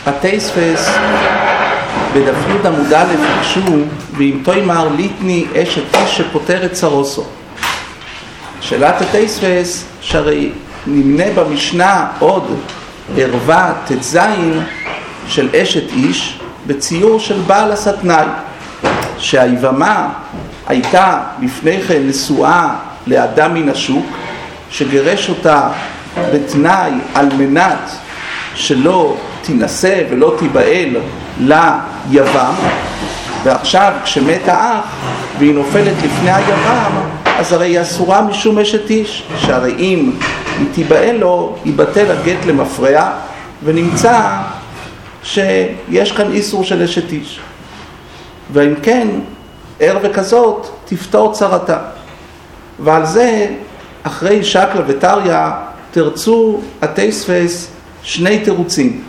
התייספס בדף י' עמוד א' ביקשו ואם תאמר ליטני אשת איש שפותרת צרוסו. שאלת התייספס שהרי נמנה במשנה עוד ערווה ט"ז של אשת איש בציור של בעל הסתנאי, שהיבמה הייתה לפני כן נשואה לאדם מן השוק שגרש אותה בתנאי על מנת שלא תינשא ולא תיבעל ליבם, ועכשיו כשמת האח והיא נופלת לפני היבם אז הרי היא אסורה משום אשת איש, שהרי אם היא תיבעל לו ייבטל הגט למפרע ונמצא שיש כאן איסור של אשת איש, ואם כן ערווה כזאת תפתור צרתה. ועל זה אחרי שקלא וטריא תרצו התייספס שני תירוצים.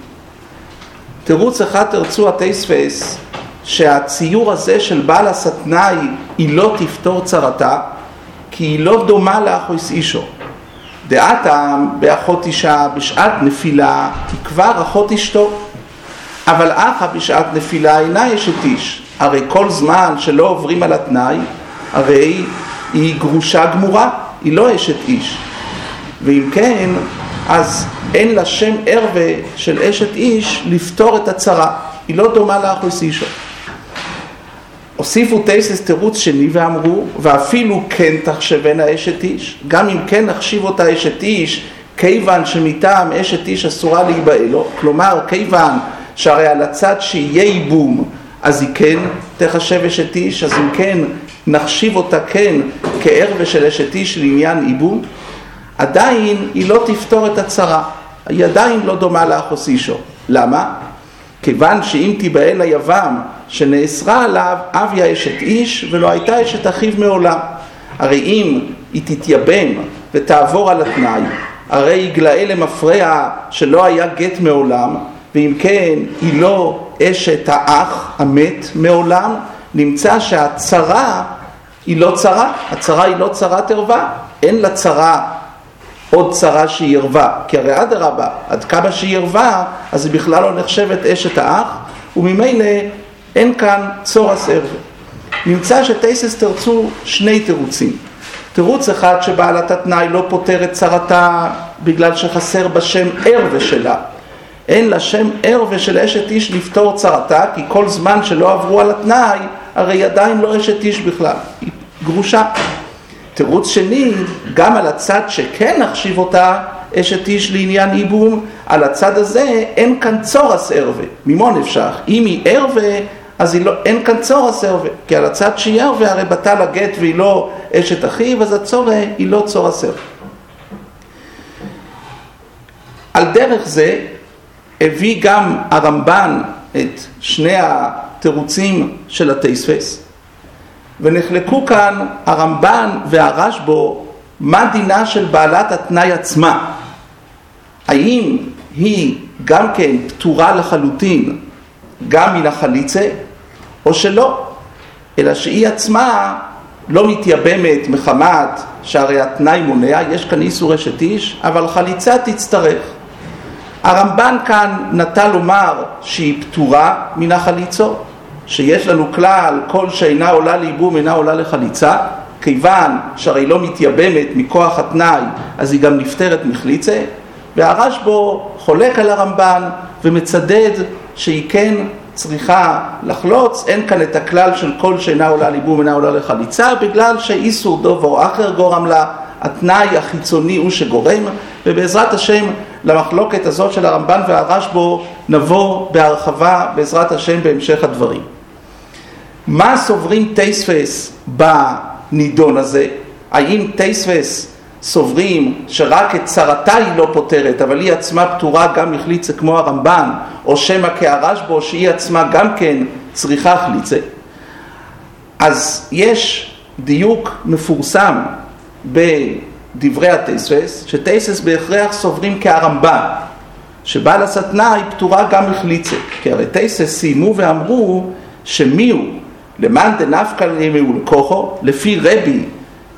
תירוץ אחד תרצו התייספס שהציור הזה של בעל הסתנאי היא לא תפתור צרתה כי היא לא דומה לאחוס אישו. דעתם באחות אישה בשעת נפילה היא כבר אחות אשתו, אבל אחא בשעת נפילה אינה אשת איש, הרי כל זמן שלא עוברים על התנאי הרי היא גרושה גמורה, היא לא אשת איש, ואם כן אז אין לה שם ערווה של אשת איש לפתור את הצרה, היא לא דומה לאחוס אישו. הוסיפו תייסס תירוץ שני ואמרו ואפילו כן תחשבנה אשת איש, גם אם כן נחשיב אותה אשת איש כיוון שמטעם אשת איש אסורה להיבעל לו, כלומר כיוון שהרי על הצד שיהיה ייבום אז היא כן תחשב אשת איש, אז אם כן נחשיב אותה כן כערווה של אשת איש לעניין ייבום, עדיין היא לא תפתור את הצרה, היא עדיין לא דומה לאחוס אישו. למה? כיוון שאם תיבעל היבם שנאסרה עליו אביה אשת איש ולא הייתה אשת אחיו מעולם, הרי אם היא תתייבם ותעבור על התנאי הרי יגלאה למפרע שלא היה גט מעולם, ואם כן היא לא אשת האח המת מעולם, נמצא שהצרה היא לא צרה, הצרה היא לא צרת ערווה, אין לה צרה עוד צרה שהיא ערווה, כי הרי אדרבה, עד כמה שהיא ערווה אז היא בכלל לא נחשבת אשת האח, וממילא אין כאן צורס ערווה. נמצא שתייסס תרצו שני תירוצים. תירוץ אחד שבעלת התנאי לא פותרת צרתה בגלל שחסר בשם ערווה שלה, אין לה שם ערווה של אשת איש לפתור צרתה, כי כל זמן שלא עברו על התנאי הרי עדיין לא אשת איש בכלל, היא גרושה. תירוץ שני, גם על הצד שכן נחשיב אותה אשת איש לעניין ייבום, על הצד הזה אין כאן צורס ערווה. ממה נפשך? אם היא ערווה אז אין כאן צורס ערווה, כי על הצד שהיא ערווה הרי בטל הגט והיא לא אשת אחיו, אז הצורה היא לא צורס ערווה. על דרך זה הביא גם הרמב"ן את שני התירוצים של התייספס, ונחלקו כאן הרמב"ן והרשב"א מה דינה של בעלת התנאי עצמה, האם היא גם כן פטורה לחלוטין גם מן החליצה או שלא, אלא שהיא עצמה לא מתייבמת מחמת שהרי התנאי מונע, יש כאן איסור אשת איש, אבל חליצה תצטרך. הרמב"ן כאן נטה לומר שהיא פטורה מן החליצו, שיש לנו כלל כל שאינה עולה לייבום אינה עולה לחליצה, כיוון שהרי לא מתייבמת מכוח התנאי אז היא גם נפטרת מחליצה, והרשב"א חולק על הרמב"ן ומצדד שהיא כן צריכה לחלוץ, אין כאן את הכלל של כל שאינה עולה לייבום אינה עולה לחליצה, בגלל שאיסור דובר אחר גורם לה, התנאי החיצוני הוא שגורם, ובעזרת השם למחלוקת הזאת של הרמב"ן והרשב"א נבוא בהרחבה בעזרת השם בהמשך הדברים. מה סוברים תייספס בנידון הזה? האם תייספס סוברים שרק את צרתה היא לא פותרת אבל היא עצמה פטורה גם מחליצה כמו הרמב"ן, או שמא כהרשב"א שהיא עצמה גם כן צריכה חליצה? אז יש דיוק מפורסם בדברי התייספס, שתייספס בהכרח סוברים כהרמב"ן שבעל הסתנאי פטורה גם מחליצה, כי הרי תייספס סיימו ואמרו שמי הוא למאן דנפקא למיהו לקוחו, לפי רבי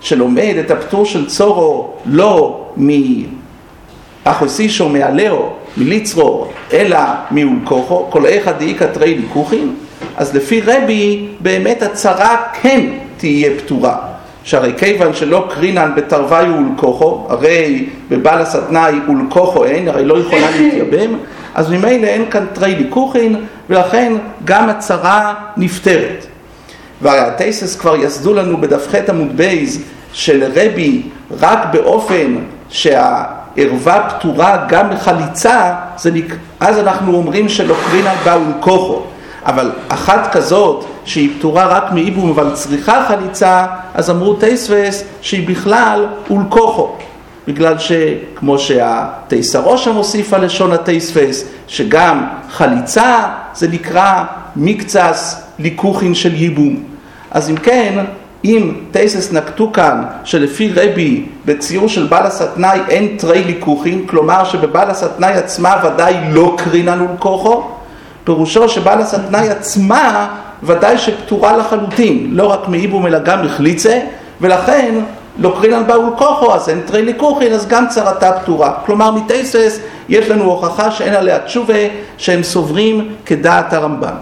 שלומד את הפטור של צורו לא מאחוס אישו מעלהו מליצרו אלא מאולקוחו, כל איכא דאיכא תרי ליקוחין, אז לפי רבי באמת הצרה כן תהיה פטורה. שהרי כיוון שלא קרינן בתרווי אולקוחו, הרי בבעלס התנאי אולקוחו אין, הרי לא יכולה להתייבם, אז ממילא אין כאן תרי ליקוחין, ולכן גם הצרה נפטרת. והרי התייסס כבר יסדו לנו בדף ח' עמוד בייז שלרבי רק באופן שהערווה פטורה גם בחליצה, אז אנחנו אומרים שלא קרינן באולקוחו. אבל אחת כזאת שהיא פטורה רק מאיבום אבל צריכה חליצה, אז אמרו תייסבס שהיא בכלל אולקוחו, בגלל שכמו שהתייסרוש המוסיף על לשון התייסבס שגם חליצה זה נקרא מקצס ליקוחין של ייבום. אז אם כן, אם תייסס נקטו כאן שלפי רבי בציור של בעלס התנאי אין תרי ליקוחין, כלומר שבבעלס התנאי עצמה ודאי לא קרינן אולקוחו, פירושו שבעלס התנאי עצמה ודאי שפטורה לחלוטין, לא רק מאיבום אלא גם מחליצה, ולכן לא קרינן באולקוחו, אז אין תרי ליקוחין, אז גם צרתה פטורה. כלומר מתייסס יש לנו הוכחה שאין עליה תשובה, שהם סוברים כדעת הרמב"ם.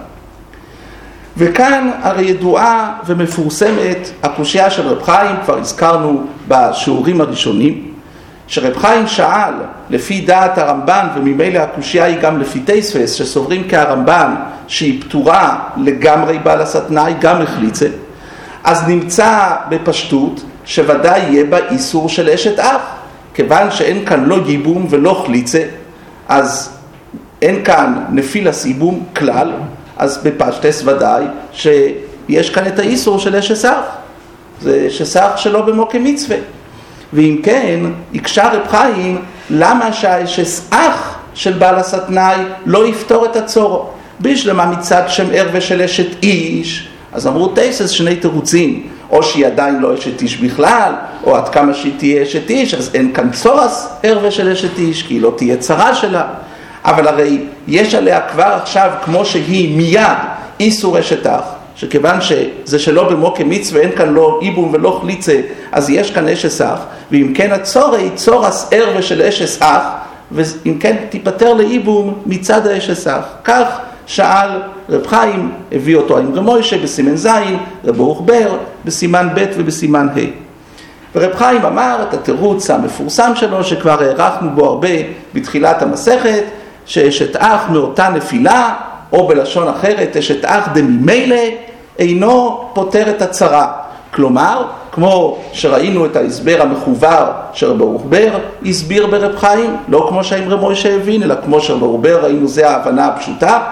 וכאן הרי ידועה ומפורסמת הקושיה של רב חיים, כבר הזכרנו בשיעורים הראשונים, שרב חיים שאל לפי דעת הרמב"ן, וממילא הקושיה היא גם לפי תייספס, שסוברים כהרמב"ן שהיא פטורה לגמרי בעלס התנאי, גם החליצה, אז נמצא בפשטות שוודאי יהיה בה איסור של אשת אח, כיוון שאין כאן לא ייבום ולא חליצה, אז אין כאן נפילס ייבום כלל, אז בפשטס ודאי שיש כאן את האיסור של אשת אח, זה שסח שלא במוקם מצווה. ואם כן, יקשה רב חיים למה שהאשת אח של בעלס התנאי לא יפתור את הצורו. בשלמה מצד שם ערווה של אשת איש, אז אמרו תייסס שני תירוצים, או שהיא עדיין לא אשת איש בכלל, או עד כמה שהיא תהיה אשת איש, אז אין כאן צורס ערווה של אשת איש, כי היא לא תהיה צרה שלה. אבל הרי יש עליה כבר עכשיו, כמו שהיא מיד איסור אשת אח, שכיוון שזה שלא במוקם מצווה, אין כאן לא איבום ולא חליצה, אז יש כאן אשת אח, ואם כן הצורה היא צורס ערווה של אשת אח, ואם כן תיפטר לאיבום מצד האשת אח. כך שאל רב חיים, הביא אותו עם רב מוישה בסימן זין, רב ברוך בר בסימן ב' ובסימן ה'. ורב חיים אמר את התירוץ המפורסם שלו, שכבר הערכנו בו הרבה בתחילת המסכת, שאשת אח מאותה נפילה, או בלשון אחרת, אשת אח דממילא, אינו פותר את הצרה. כלומר, כמו שראינו את ההסבר המחובר של רב ברוך בר, הסביר ברב חיים, לא כמו שהאמרי מוישה הבין, אלא כמו שרב ברוך בר ראינו, זה ההבנה הפשוטה,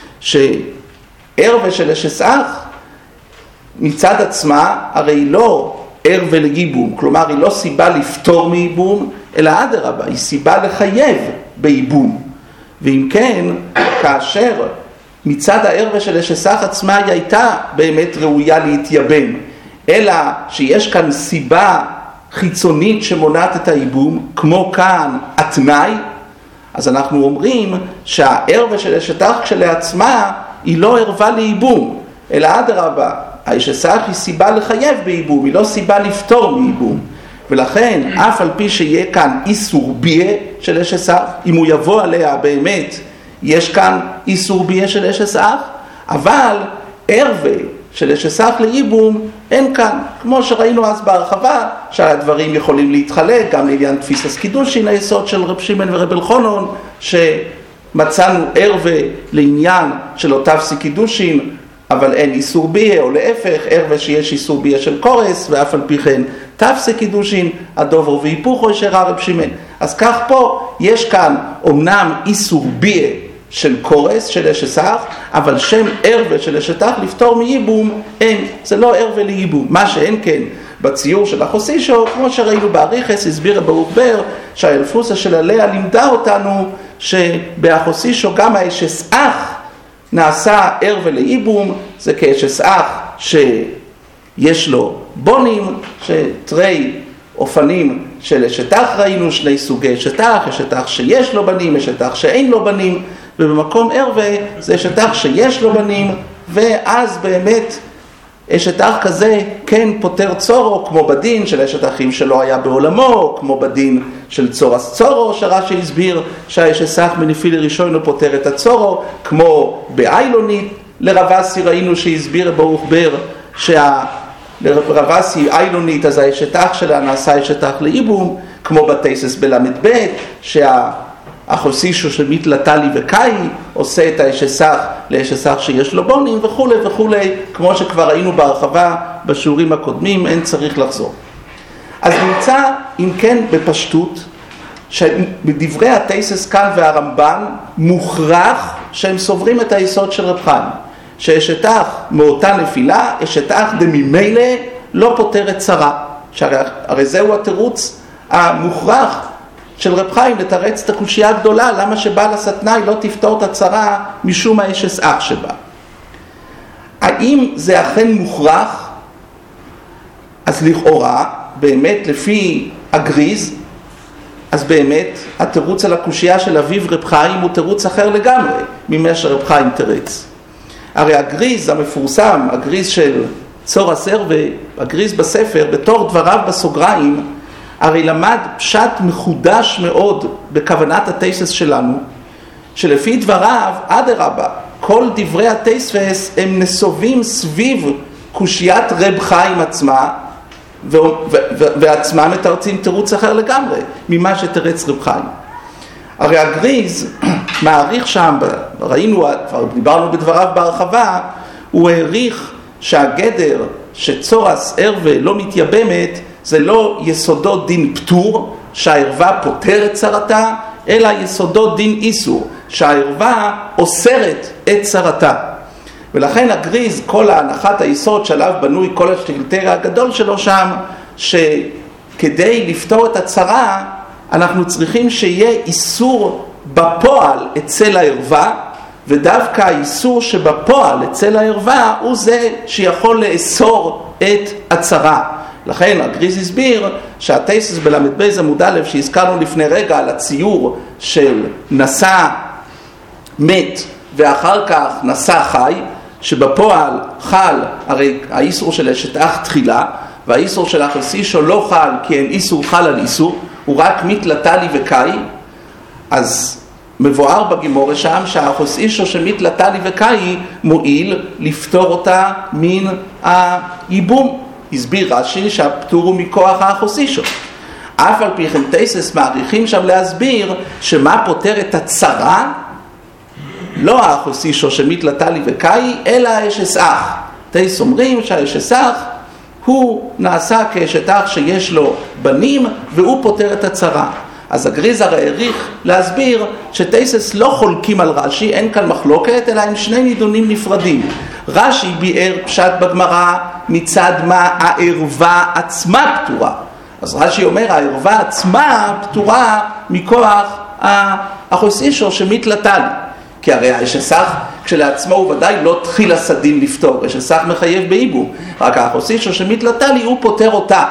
שערווה של אשת אח מצד עצמה הרי לא ערווה לייבום, כלומר היא לא סיבה לפתור מייבום, אלא אדרבה, היא סיבה לחייב בייבום. ואם כן, כאשר מצד הערווה של אשת אח עצמה היא הייתה באמת ראויה להתייבם, אלא שיש כאן סיבה חיצונית שמונעת את הייבום, כמו כאן התנאי, אז אנחנו אומרים שהערווה של אשת אח כשלעצמה היא לא ערווה לייבום, אלא אדרבה, האשת אח היא סיבה לחייב בייבום, היא לא סיבה לפתור מייבום. ולכן, אף על פי שיהיה כאן איסור ביה של אשת אח, אם הוא יבוא עליה באמת, יש כאן איסור ביה של אשת אח, אבל ערווה של אשת אח לייבום אין כאן, כמו שראינו אז בהרחבה, שהדברים יכולים להתחלק, גם לעניין תפיסת קידושין, היסוד של רב שמעון ורב אלחנן, שמצאנו ערווה לעניין של תפסי קידושין, אבל אין איסור ביה, או להפך, ערווה שיש איסור ביה של קורס, ואף על פי כן תפסי קידושין, הדובר והיפוכו שראה רב שמעון. אז כך פה, יש כאן אומנם איסור ביה של קורס, של אשת אח, אבל שם ערווה של אשת אח לפתור מייבום, אין, זה לא ערווה לייבום. מה שאין כן בציור של החוסישו, כמו שראינו באריכס, הסביר ברוך בר, שהאלפוסה של עליה לימדה אותנו, שבהחוסישו גם האשת אח נעשה ערווה לייבום, זה כאשת אח שיש לו בונים, שתרי אופנים של אשת אח ראינו, שני סוגי אשת אח, אשת אח שיש לו בנים, אשת אח שאין לו בנים, ובמקום ערווה זה אשת אח שיש לו בנים, ואז באמת אשת אח כזה כן פותר צורו, כמו בדין של אשת אחים שלא היה בעולמו, כמו בדין של צורס צורו, שרש"י הסביר שהאשת אח מנפיל ראשון הוא פותר את הצורו, כמו באיילונית, לרבסי ראינו שהסביר ברוך בר לרבסי איילונית, אז האשת אח שלה נעשה אשת אח לאיבום, כמו בתייסס בלמד ב' שהחוסישו של מתלתלי וקאי עושה את האשת אח לאשת אח שיש לו בונים וכו' וכו', כמו שכבר ראינו בהרחבה בשיעורים הקודמים, אין צריך לחזור. אז נמצא אם כן בפשטות שבדברי התייסס כאן והרמב"ן מוכרח שהם סוברים את היסוד של רב חיים, שאשת אח מאותה נפילה, אשת אח דממילא לא פותרת צרה, שהרי זהו התירוץ המוכרח של רב חיים לתרץ את הקושיה הגדולה, למה שבעל הסתנאי לא תפתור את הצרה משום האשת אח שבה. האם זה אכן מוכרח? אז לכאורה, באמת לפי הגריז, אז באמת התירוץ על הקושיה של אביו רב חיים הוא תירוץ אחר לגמרי ממה שרב חיים תרץ. הרי הגריז המפורסם, הגריז של צור הסר והגריז בספר, בתור דבריו בסוגריים, הרי למד פשט מחודש מאוד בכוונת התייסס שלנו, שלפי דבריו, אדרבה, כל דברי התייסס הם נסובים סביב קושיית רב חיים עצמה, ועצמם מתרצים תירוץ אחר לגמרי ממה שתרץ רב חיים. הרי הגריז מעריך שם, ראינו, כבר דיברנו בדבריו בהרחבה, הוא העריך שהגדר שצורס ערווה לא מתייבמת זה לא יסודו דין פטור שהערווה פותרת צרתה, אלא יסודו דין איסור שהערווה אוסרת את צרתה. ולכן הגריז, כל ההנחת היסוד שעליו בנוי כל השטילטריה הגדול שלו שם, שכדי לפתור את הצרה אנחנו צריכים שיהיה איסור בפועל אצל הערווה, ודווקא האיסור שבפועל אצל הערווה הוא זה שיכול לאסור את הצרה. לכן הגריז הסביר שהתייסס בלמד בייז עמוד א' שהזכרנו לפני רגע על הציור של נשא מת ואחר כך נשא חי, שבפועל חל הרי האיסור של אשת אח תחילה, והאיסור של החוסישו לא חל כי אין איסור חל על איסור, הוא רק מתלתלי וקאי. אז מבואר בגימורה שם שהחוסישו שמתלתלי וקאי מועיל לפתור אותה מן הייבום. הסביר רש"י שהפטור הוא מכוח החוסישו. אף על פי כן תייסס מעריכים שם להסביר שמה פותר את הצרה לא החוסישו שמתלתלי וקאי אלא האשת אח. תייסס אומרים שהאשת אח הוא נעשה כאשת אח שיש לו בנים והוא פותר את הצרה. אז הגריז הרי העריך להסביר שתייסס לא חולקים על רש"י, אין כאן מחלוקת, אלא הם שני נידונים נפרדים. רש"י ביאר פשט בגמרא מצד מה הערווה עצמה פטורה. אז רש"י אומר הערווה עצמה פטורה מכוח החוסישו שמתלתלי. כי הרי האשת אח כשלעצמו הוא ודאי לא תחיל הסדין לפתור, אשת אח מחייב באיבום, רק החוסישו שמתלתלי הוא פותר אותה.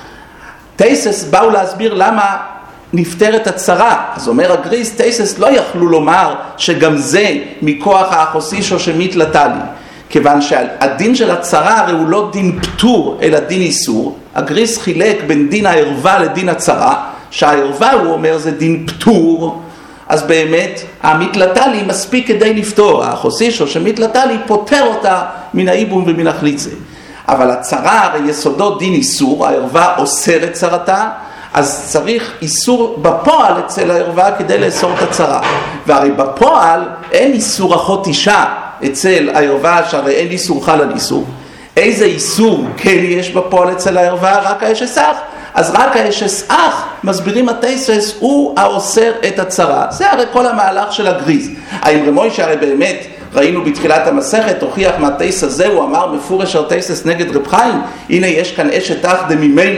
תייסס באו להסביר למה נפטר את הצרה. אז אומר הגריז, תייסס לא יכלו לומר שגם זה מכוח החוסישו שמתלתלי, כיוון שהדין של הצרה הרי הוא לא דין פטור אלא דין איסור. הגריז חילק בין דין הערווה לדין הצרה, שהערווה הוא אומר זה דין פטור, אז באמת המתלתלי מספיק כדי לפתור, החוסישו שמתלתלי פותר אותה מן האיבום ומן החליצה. אבל הצרה הרי יסודו דין איסור, הערווה אוסרת צרתה, אז צריך איסור בפועל אצל הערווה כדי לאסור את הצרה. והרי בפועל אין איסור אחות אישה אצל הערווה, שהרי אין איסור חל על איסור. איזה איסור כן יש בפועל אצל הערווה? רק האשת אח. אז רק האשת אח, מסבירים התייסס, הוא האוסר את הצרה. זה הרי כל המהלך של הגריז. האם רמוי שהרי באמת ראינו בתחילת המסכת, הוכיח מהתייס הזה, הוא אמר מפורש התייסס נגד רב חיים, הנה יש כאן אשת אח דממילא,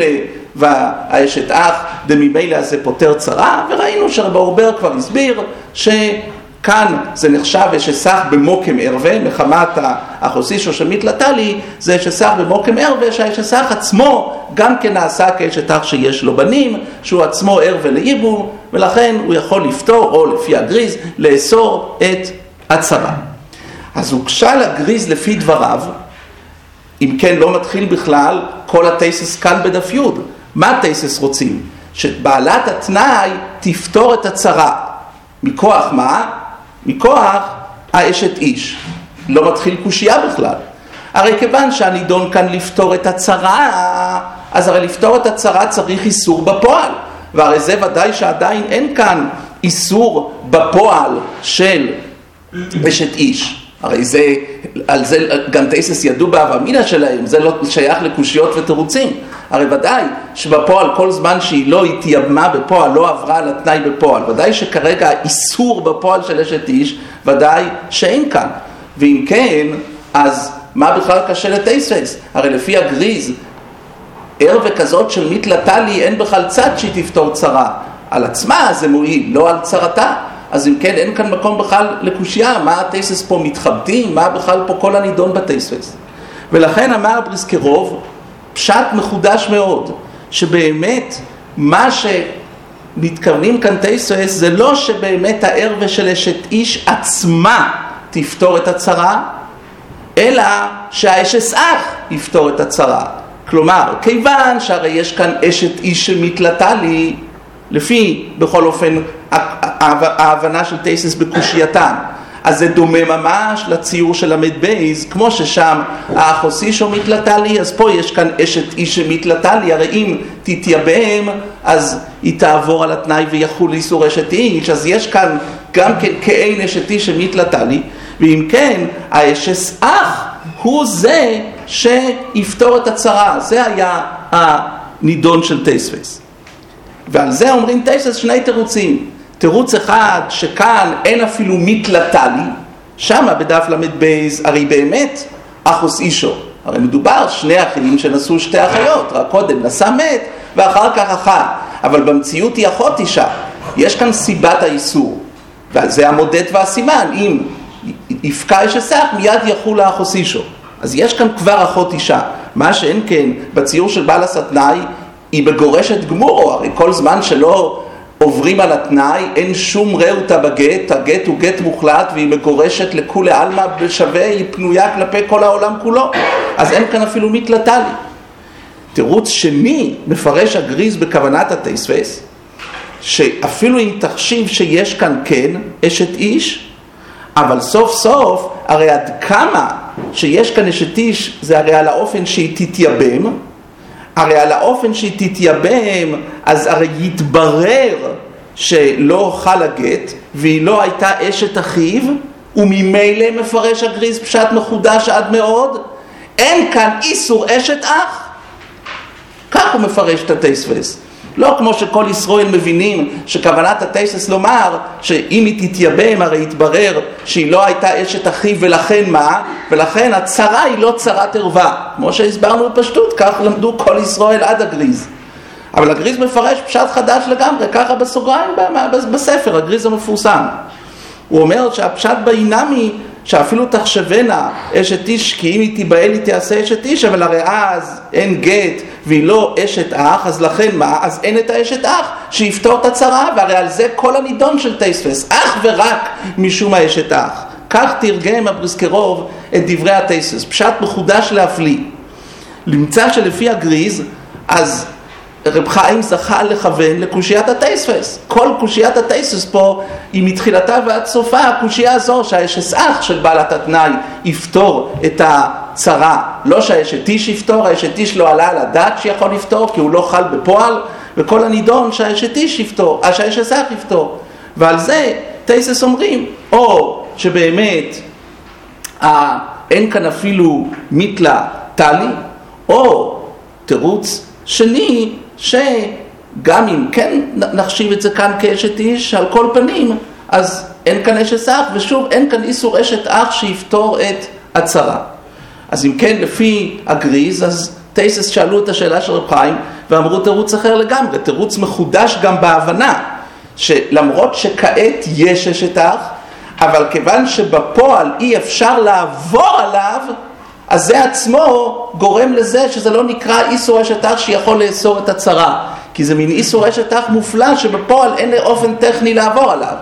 והאשת אח דממילא הזה פותר צרה, וראינו שרב אורבר כבר הסביר שכאן זה נחשב אשת אח במוקם ערווה, מחמת החוסישו שמתלתלי, זה אשת אח במוקם ערווה, שהאשת אח עצמו גם כן נעשה כאשת אח שיש לו בנים, שהוא עצמו ערווה לאיבום, ולכן הוא יכול לפתור, או לפי הגריז, לאסור את הצרה. אז הוגשה לגריז לפי דבריו אם כן לא מתחיל בכלל כל התייסס כאן בדף י'. מה התייסס רוצים? שבעלת התנאי תפתור את הצרה. מכוח מה? מכוח האשת איש. לא מתחיל קושייה בכלל. הרי כיוון שהנידון כאן לפתור את הצרה, אז הרי לפתור את הצרה צריך איסור בפועל. והרי זה ודאי שעדיין אין כאן איסור בפועל של אשת איש. הרי זה, על זה גם תייסס ידעו בהבמינה שלהם, זה לא שייך לקושיות ותירוצים. הרי ודאי שבפועל כל זמן שהיא לא התייבמה בפועל, לא עברה על התנאי בפועל, ודאי שכרגע האיסור בפועל של אשת איש, ודאי שאין כאן. ואם כן, אז מה בכלל קשה לתייסס? הרי לפי הגריז, ערווה כזאת של מתלתה לי, אין בכלל צד שהיא תפתור צרה. על עצמה זה מועיל, לא על צרתה. אז אם כן, אין כאן מקום בכלל לקושייה, מה התייסס פה מתחבטים, מה בכלל פה כל הנידון בתייסס. ולכן אמר בריסקרוב, פשט מחודש מאוד, שבאמת מה שמתכוונים כאן תייסס, זה לא שבאמת הערווה של אשת איש עצמה תפתור את הצרה, אלא שהאשת אח יפתור את הצרה. כלומר, כיוון שהרי יש כאן אשת איש שמתלתה לי, לפי בכל אופן ההבנה של תייסס בקושייתן, אז זה דומה ממש לציור של למד בייז, כמו ששם האחוס אישו מתלתה לי, אז פה יש כאן אשת איש שמתלתה לי, הרי אם תתייבם אז היא תעבור על התנאי ויחול איסור אשת איש, אז יש כאן גם כן כאין אשת איש שמתלתה לי, ואם כן האשת אח הוא זה שיפתור את הצרה. זה היה הנידון של תייסס. ועל זה אומרים תייסס שני תירוצים. תירוץ אחד שכאן אין אפילו מתלתה לי, שמה בדף למד בייז הרי באמת אחוס אישו. הרי מדובר שני אחים שנשאו שתי אחיות, רק קודם נשא מת ואחר כך אחת. אבל במציאות היא אחות אישה. יש כאן סיבת האיסור. ועל זה המודד והסימן. אם יפקע אשת אח מיד יחול האחוס אישו. אז יש כאן כבר אחות אישה. מה שאין כן בציור של בעל הסתנאי היא בגורשת גמורו. הרי כל זמן שלא עוברים על התנאי אין שום ראותה בגט, הגט הוא גט מוחלט והיא מגורשת לכולי אלמה בשווה, היא פנויה כלפי כל העולם כולו. אז אין כאן אפילו מתלתה לי. תירוץ שני מפרש הגריז בכוונת התייסס, שאפילו אם תחשיב שיש כאן כן אשת איש, אבל סוף סוף הרי עד כמה שיש כאן אשת איש זה הרי על האופן שהיא תתייבם, הרי על האופן שהיא תתייבם אז הרי יתברר שלא חל הגט והיא לא הייתה אשת אחיו, וממילא מפרש הגריז פשט מחודש עד מאוד, אין כאן איסור אשת אח. כך הוא מפרש את התייסס. לא כמו שכל ישראל מבינים שכוונת התייסס לומר שאם היא תתייבם הרי יתברר שהיא לא הייתה אשת אחיו, ולכן מה? ולכן הצרה היא לא צרת ערווה. כמו שהסברנו בפשטות, כך למדו כל ישראל עד הגריז. אבל הגריז מפרש פשט חדש לגמרי, ככה בסוגריים בספר, הגריז המפורסם. הוא אומר שהפשט באינמי שאפילו תחשבנה אשת איש, כי אם היא תיבעל היא תעשה אשת איש, אבל הרי אז אין גט והיא לא אשת אח, אז לכן מה? אז אין את האשת אח שיפתור את הצרה, והרי על זה כל הנידון של תייסס, אך ורק משום האשת אח. כך תרגם הבריסקרוב את דברי התייסס, פשט מחודש להפליא. למצא שלפי הגריז, אז רב חיים זכה לכוון לקושיית התייסס. כל קושיית התייסס פה היא מתחילתה ועד סופה הקושייה הזו שהאשת אח של בעלת התנאי יפתור את הצרה. לא שהאשת איש יפתור, האשת איש לא עלה על הדעת שיכול לפתור כי הוא לא חל בפועל, וכל הנידון שהאשת איש יפתור, שהאשת אח יפתור. ועל זה תייסס אומרים או שבאמת אין כאן אפילו מתלה תלי, או תירוץ שני שגם אם כן נחשיב את זה כאן כאשת איש על כל פנים, אז אין כאן אשת אח, ושוב אין כאן איסור אשת אח שיפתור את הצרה. אז אם כן לפי הגריז, אז תייסס שאלו את השאלה של רב חיים ואמרו תירוץ אחר לגמרי, תירוץ מחודש גם בהבנה שלמרות שכעת יש אשת אח, אבל כיוון שבפועל אי אפשר לעבור עליו, אז זה עצמו גורם לזה שזה לא נקרא איסור אשת אח שיכול לאסור את הצרה, כי זה מין איסור אשת אח מופלא שבפועל אין אופן טכני לעבור עליו.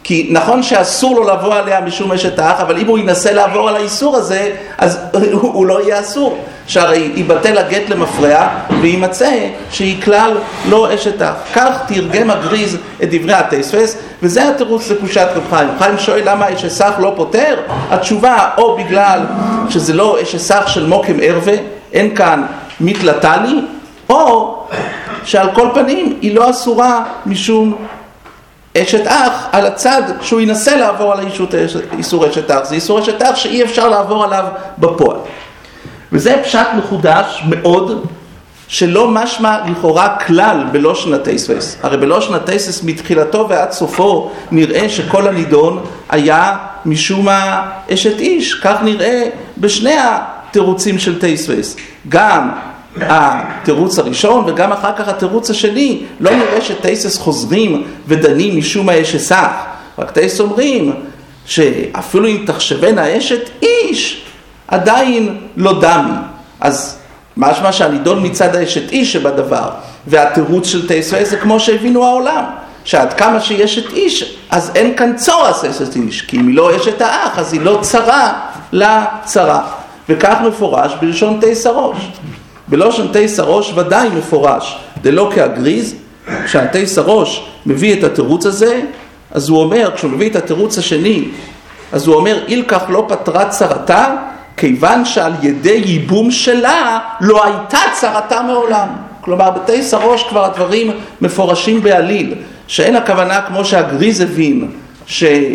כי נכון שאסור לו לבוא עליה משום אשת האח, אבל אם הוא ינסה לעבור על האיסור הזה, אז הוא לא יהיה אסור. שהרי ייבטל הגט למפרע, וימצא שהיא כלל לא אשת האח. כך תרגם הגריז את דברי התוספות, וזה התירוץ לקושת רב חיים. חיים שואל למה אש הסך לא פותר? התשובה, או בגלל שזה לא אש הסך של מוקם ערווה, אין כאן מתלתלי, או שעל כל פנים היא לא אסורה משום אשת אח על הצד שהוא ינסה לעבור על איסור אשת אח. זה איסור אשת אח שאי אפשר לעבור עליו בפועל. וזה פשט מחודש מאוד שלא משמע לכאורה כלל בלושן התוספות. הרי בלושן התוספות מתחילתו ועד סופו נראה שכל הנידון היה משום אשת איש. כך נראה בשני התירוצים של תוספות. גם התירוץ הראשון וגם אחר כך התירוץ השני, לא נראה שתוספות חוזרים ודנים משום האש הסך. רק תוספות אומרים שאפילו אם תחשבנה אשת איש, עדיין לא דמי. אז משמע שהנידון מצד האשת איש שבדבר, והתירוץ של תוספות זה כמו שהבינו העולם, שעד כמה שיש את איש, אז אין כאן צורס אשת איש, כי אם היא לא אשת האח, אז היא לא צרה לצרה. וכך מפורש בלשון תוספות. בלשון תוספות ודאי מפורש, דלא כהגריז, כשהתוספות מביא את התירוץ הזה, אז הוא אומר, כשהוא מביא את התירוץ השני, אז הוא אומר, אילקח לא פתרה צרתה, כיוון שעל ידי ייבום שלה לא הייתה צרתה מעולם. כלומר, בתוספות כבר הדברים מפורשים בעליל, שאין הכוונה כמו שהגריז הבין, שעל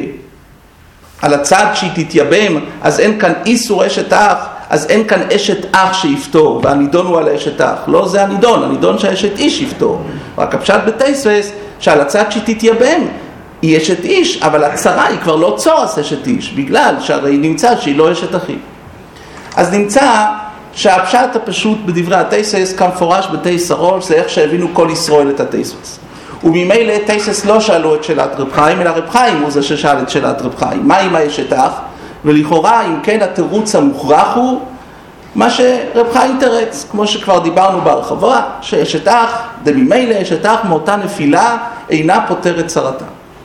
הצד שהיא תתייבם, אז אין כאן איסור אשת אח, אז אין כאן אשת אח שיפתור, והנידון הוא על האשת אח. לא זה הנידון שהאשת איש יפתור. רק הפשט בתוספות שעל הצד שהיא תתייבם, היא אשת איש, אבל הצרה היא כבר לא צורס אשת איש, בגלל שהרי נמצא שהיא לא אשת אחי. אז נמצא שהפשט הפשוט בדברי התוספות כמפורש בתוספות, זה איך שהבינו כל ישראל את התוספות. וממילא תוספות לא שאלו את שאלת רב חיים, אלא רב חיים הוא זה ששאל את שאלת רב חיים. מה עם האשת אח? ולכאורה אם כן התירוץ המוכרח הוא מה שרב חיים תרץ, כמו שכבר דיברנו בהרחבה, שאשת אח, דממילא אשת אח מאותה נפילה אינה פותרת צרתה.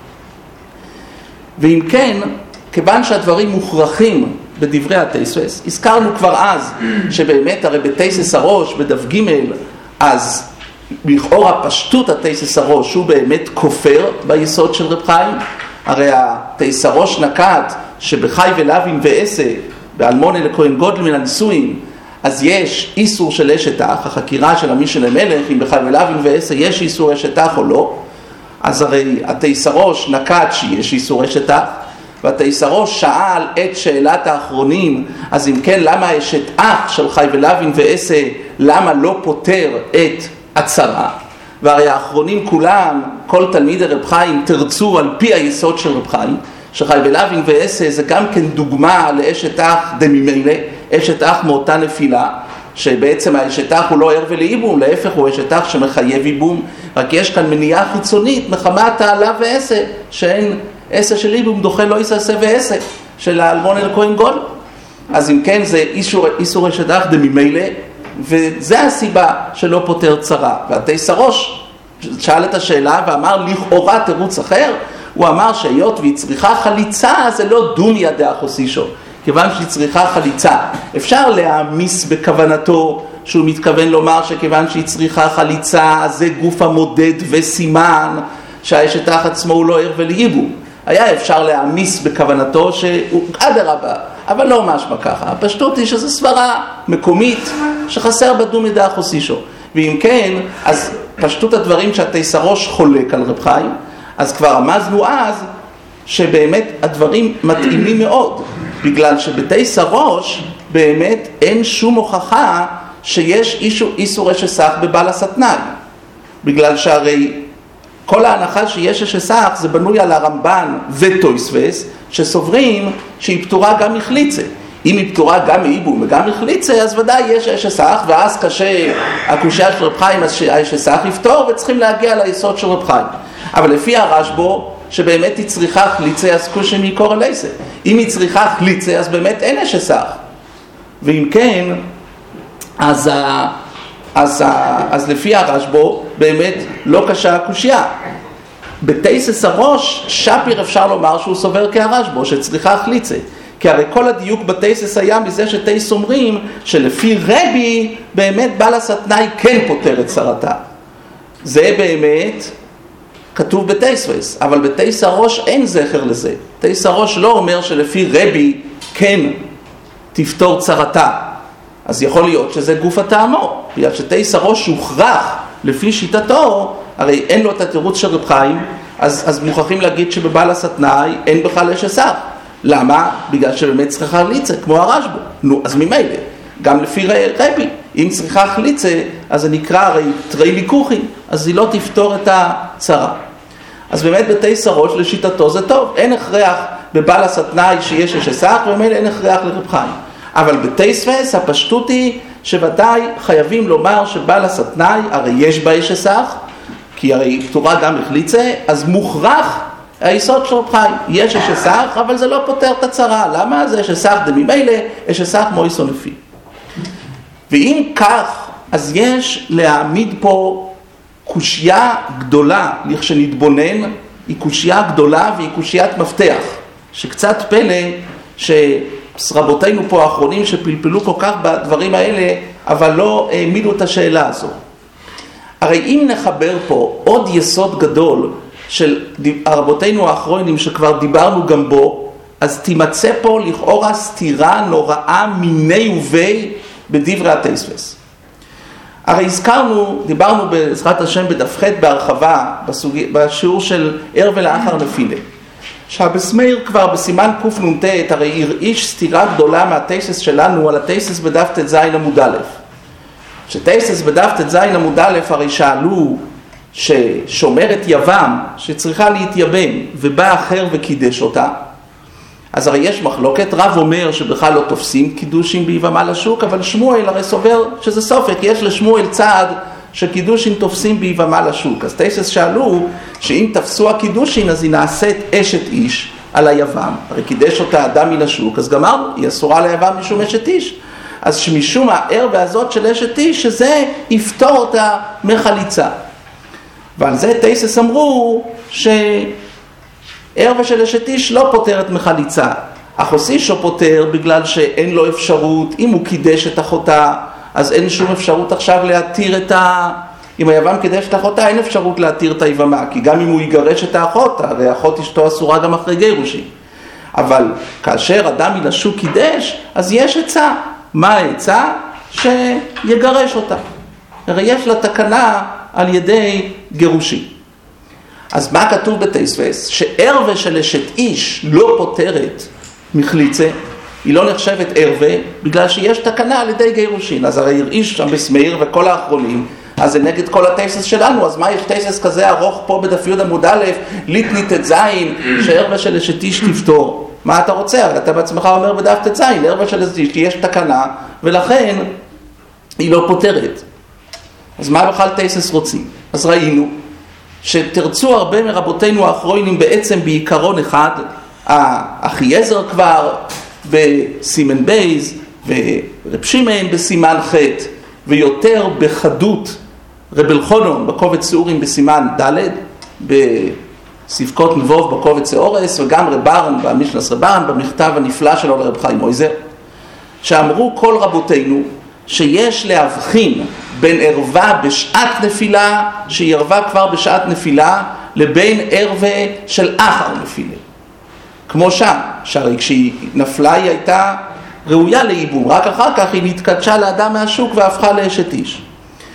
ואם כן, כיוון שהדברים מוכרחים בדברי התוספות, הזכרנו כבר אז שבאמת הרי בתוספות הראש, בדף ג', אז לכאורה פשטות התוספות הראש הוא באמת כופר ביסוד של רב חיים. הרי התוספות הראש נקט שבחי ולוין ועשה, באלמונה לכהן גודל מן הנישואים, אז יש איסור של אשת אח, החקירה של המשנה למלך, אם בחי ולוין ועשה יש איסור אשת אח או לא, אז הרי התוספות נקט שיש איסור אשת אח, והתוספות שאל את שאלת האחרונים, אז אם כן למה אשת אח של חי ולוין ועשה, למה לא פותר את הצרה? והרי האחרונים כולם, כל תלמידי רב חיים תרצו על פי היסוד של רב חיים, שחי ולוין ועשה זה גם כן דוגמה לאשת אח דממילא, אשת אח מאותה נפילה, שבעצם האשת אח הוא לא ער ולייבום, להפך הוא אשת אח שמחייב ייבום, רק יש כאן מניעה חיצונית מחמת העלה ועשה, שאין עשה של ייבום דוחה לא יעשה ועשה של האלמון אל כהן גודל. אז אם כן זה איסור אשת אח דממילא, וזה הסיבה שלא פותר צרה. והתוספות שאל את השאלה ואמר לכאורה תירוץ אחר, הוא אמר שהיות והיא צריכה חליצה זה לא דומיה דאחוס אישו, כיוון שהיא צריכה חליצה אפשר להעמיס בכוונתו שהוא מתכוון לומר שכיוון שהיא צריכה חליצה זה גוף המודד וסימן שהאשת אח עצמו הוא לא ער ולייבום. היה אפשר להעמיס בכוונתו שהוא אדרבה, אבל לא משמע ככה. הפשטות היא שזו סברה מקומית שחסר בדומיה דאחוס אישו. ואם כן, אז פשטות הדברים שהתוספות חולק על רב חיים, אז כבר רמזנו אז שבאמת הדברים מתאימים מאוד, בגלל שבתוספות באמת אין שום הוכחה שיש איסור אשת אח בבעל הסתנאי, בגלל שהרי כל ההנחה שיש אשת אח זה בנוי על הרמב"ן ותוספות שסוברים שהיא פטורה גם מחליצה. אם היא פטורה גם מייבום וגם מחליצה, אז ודאי יש אשת אח, ואז קשה הקושיה של רב חיים, אז האשת אח יפתור וצריכים להגיע ליסוד של רב חיים. אבל לפי הרשב"א שבאמת היא צריכה חליצה, אז קושיה מקור אליסה. אם היא צריכה חליצה, אז באמת אין אשת אח. ואם כן, אז לפי הרשב"א באמת לא קשה הקושיה. בתייסס הראש, שפיר אפשר לומר שהוא סובר כהרשב"א, שצריכה חליצה. כי הרי כל הדיוק בתייסס היה מזה שתייס אומרים שלפי רבי באמת בעל הסתנאי כן פותר את צרתה. זה באמת כתוב בתייסס, אבל בתייס הראש אין זכר לזה. תייס הראש לא אומר שלפי רבי כן תפתור צרתה. אז יכול להיות שזה גוף הטעמו, בגלל שתייס הראש הוכרח לפי שיטתו, הרי אין לו את התירוץ של רב חיים, אז מוכרחים להגיד שבבעל הסתנאי אין בכלל אש הסך. למה? בגלל שבאמת צריכה חליצה, כמו הרשב"א. נו, אז ממילא, גם לפי רבי, אם צריכה חליצה, אז זה נקרא הרי תרי ליכוחים, אז היא לא תפתור את הצרה. אז באמת בתייס הראש לשיטתו זה טוב, אין הכרח בבעל הסתנאי שיש אש הסך, וממילא אין הכרח לרב חיים. אבל בתייסס הפשטות היא שוודאי חייבים לומר שבעל הסתנאי הרי יש בה אש הסך, כי הרי פתורה גם החליצה, אז מוכרח היסוד של רב חיים. יש אש הסך, אבל זה לא פותר את הצרה. למה? זה אש הסך דממילא, אש הסך מויסון לפי. ואם כך, אז יש להעמיד פה קושיה גדולה, לכשנתבונן, היא קושיה גדולה והיא קושיית מפתח, שקצת פלא שרבותינו פה האחרונים שפלפלו כל כך בדברים האלה, אבל לא העמידו את השאלה הזו. הרי אם נחבר פה עוד יסוד גדול של רבותינו האחרונים שכבר דיברנו גם בו, אז תימצא פה לכאורה סתירה נוראה מיני ובי בדברי התייסס. הרי דיברנו בעזרת השם בדף ח' בהרחבה בשיעור של ערב לאחר נפילה. שהבס מאיר כבר בסימן קנ"ט הרי הרעיש סתירה גדולה מהתייסס שלנו על התייסס בדף ט"ז עמוד א'. שתייסס בדף ט"ז עמוד א' הרי שאלו ששומרת יבם שצריכה להתייבם ובא אחר וקידש אותה. אז הרי יש מחלוקת, רב אומר שבכלל לא תופסים קידושים ביבמה לשוק, אבל שמואל הרי סובר שזה סופק, יש לשמואל צעד שקידושים תופסים ביבמה לשוק. אז תייסס שאלו שאם תפסו הקידושים אז היא נעשית אשת איש על היבם, הרי קידש אותה אדם מן השוק, אז גמרנו, היא אסורה ליבם משום אשת איש. אז שמשום הערווה הזאת של אשת איש, שזה יפתור אותה מחליצה. ועל זה תייסס אמרו שערווה של אשת איש לא פותרת מחליצה. אחוס אישו פותר בגלל שאין לו אפשרות, אם הוא קידש את אחותה, אז אין שום אפשרות עכשיו להתיר אם היבם קידש את אחותה, אין אפשרות להתיר את היבמה, כי גם אם הוא יגרש את האחות, הרי אחות אשתו אסורה גם אחרי גירושים. אבל כאשר אדם מן השוק קידש, אז יש עצה. מה העצה? שיגרש אותה. הרי יש לה תקנה על ידי גירושים. אז מה כתוב בתייסס? שערווה של אשת איש לא פותרת מחליצה, היא לא נחשבת ערווה, בגלל שיש תקנה על ידי גירושין. אז הרי הרעיש שם בסמאיר וכל האחרונים, אז זה נגד כל התייסס שלנו. אז מה יש תייסס כזה ארוך פה בדף י' עמוד א', ליטני ט"ז, שערווה של אשת איש תפתור? מה אתה רוצה? אתה בעצמך אומר בדף ט"ז, ערווה של אשת איש יש תקנה, ולכן היא לא פותרת. אז מה בכלל תייסס רוצים? אז ראינו שתרצו הרבה מרבותינו האחרונים בעצם בעיקרון אחד, אחיעזר כבר בסימן בייז ורב שמעון בסימן ח' ויותר בחדות רב אלחנון בקובץ סעורים בסימן ד' בספקות נבוב בקובץ אורס, וגם רב ברן במשנס רב ברן במכתב הנפלא שלו לרב חיים מויזר, שאמרו כל רבותינו שיש להבחין בין ערווה בשעת נפילה שהיא ערווה כבר בשעת נפילה לבין ערווה של אחר נפילה. כמו שם, שהרי כשהיא נפלה היא הייתה ראויה לייבום, רק אחר כך היא נתקדשה לאדם מהשוק והפכה לאשת איש.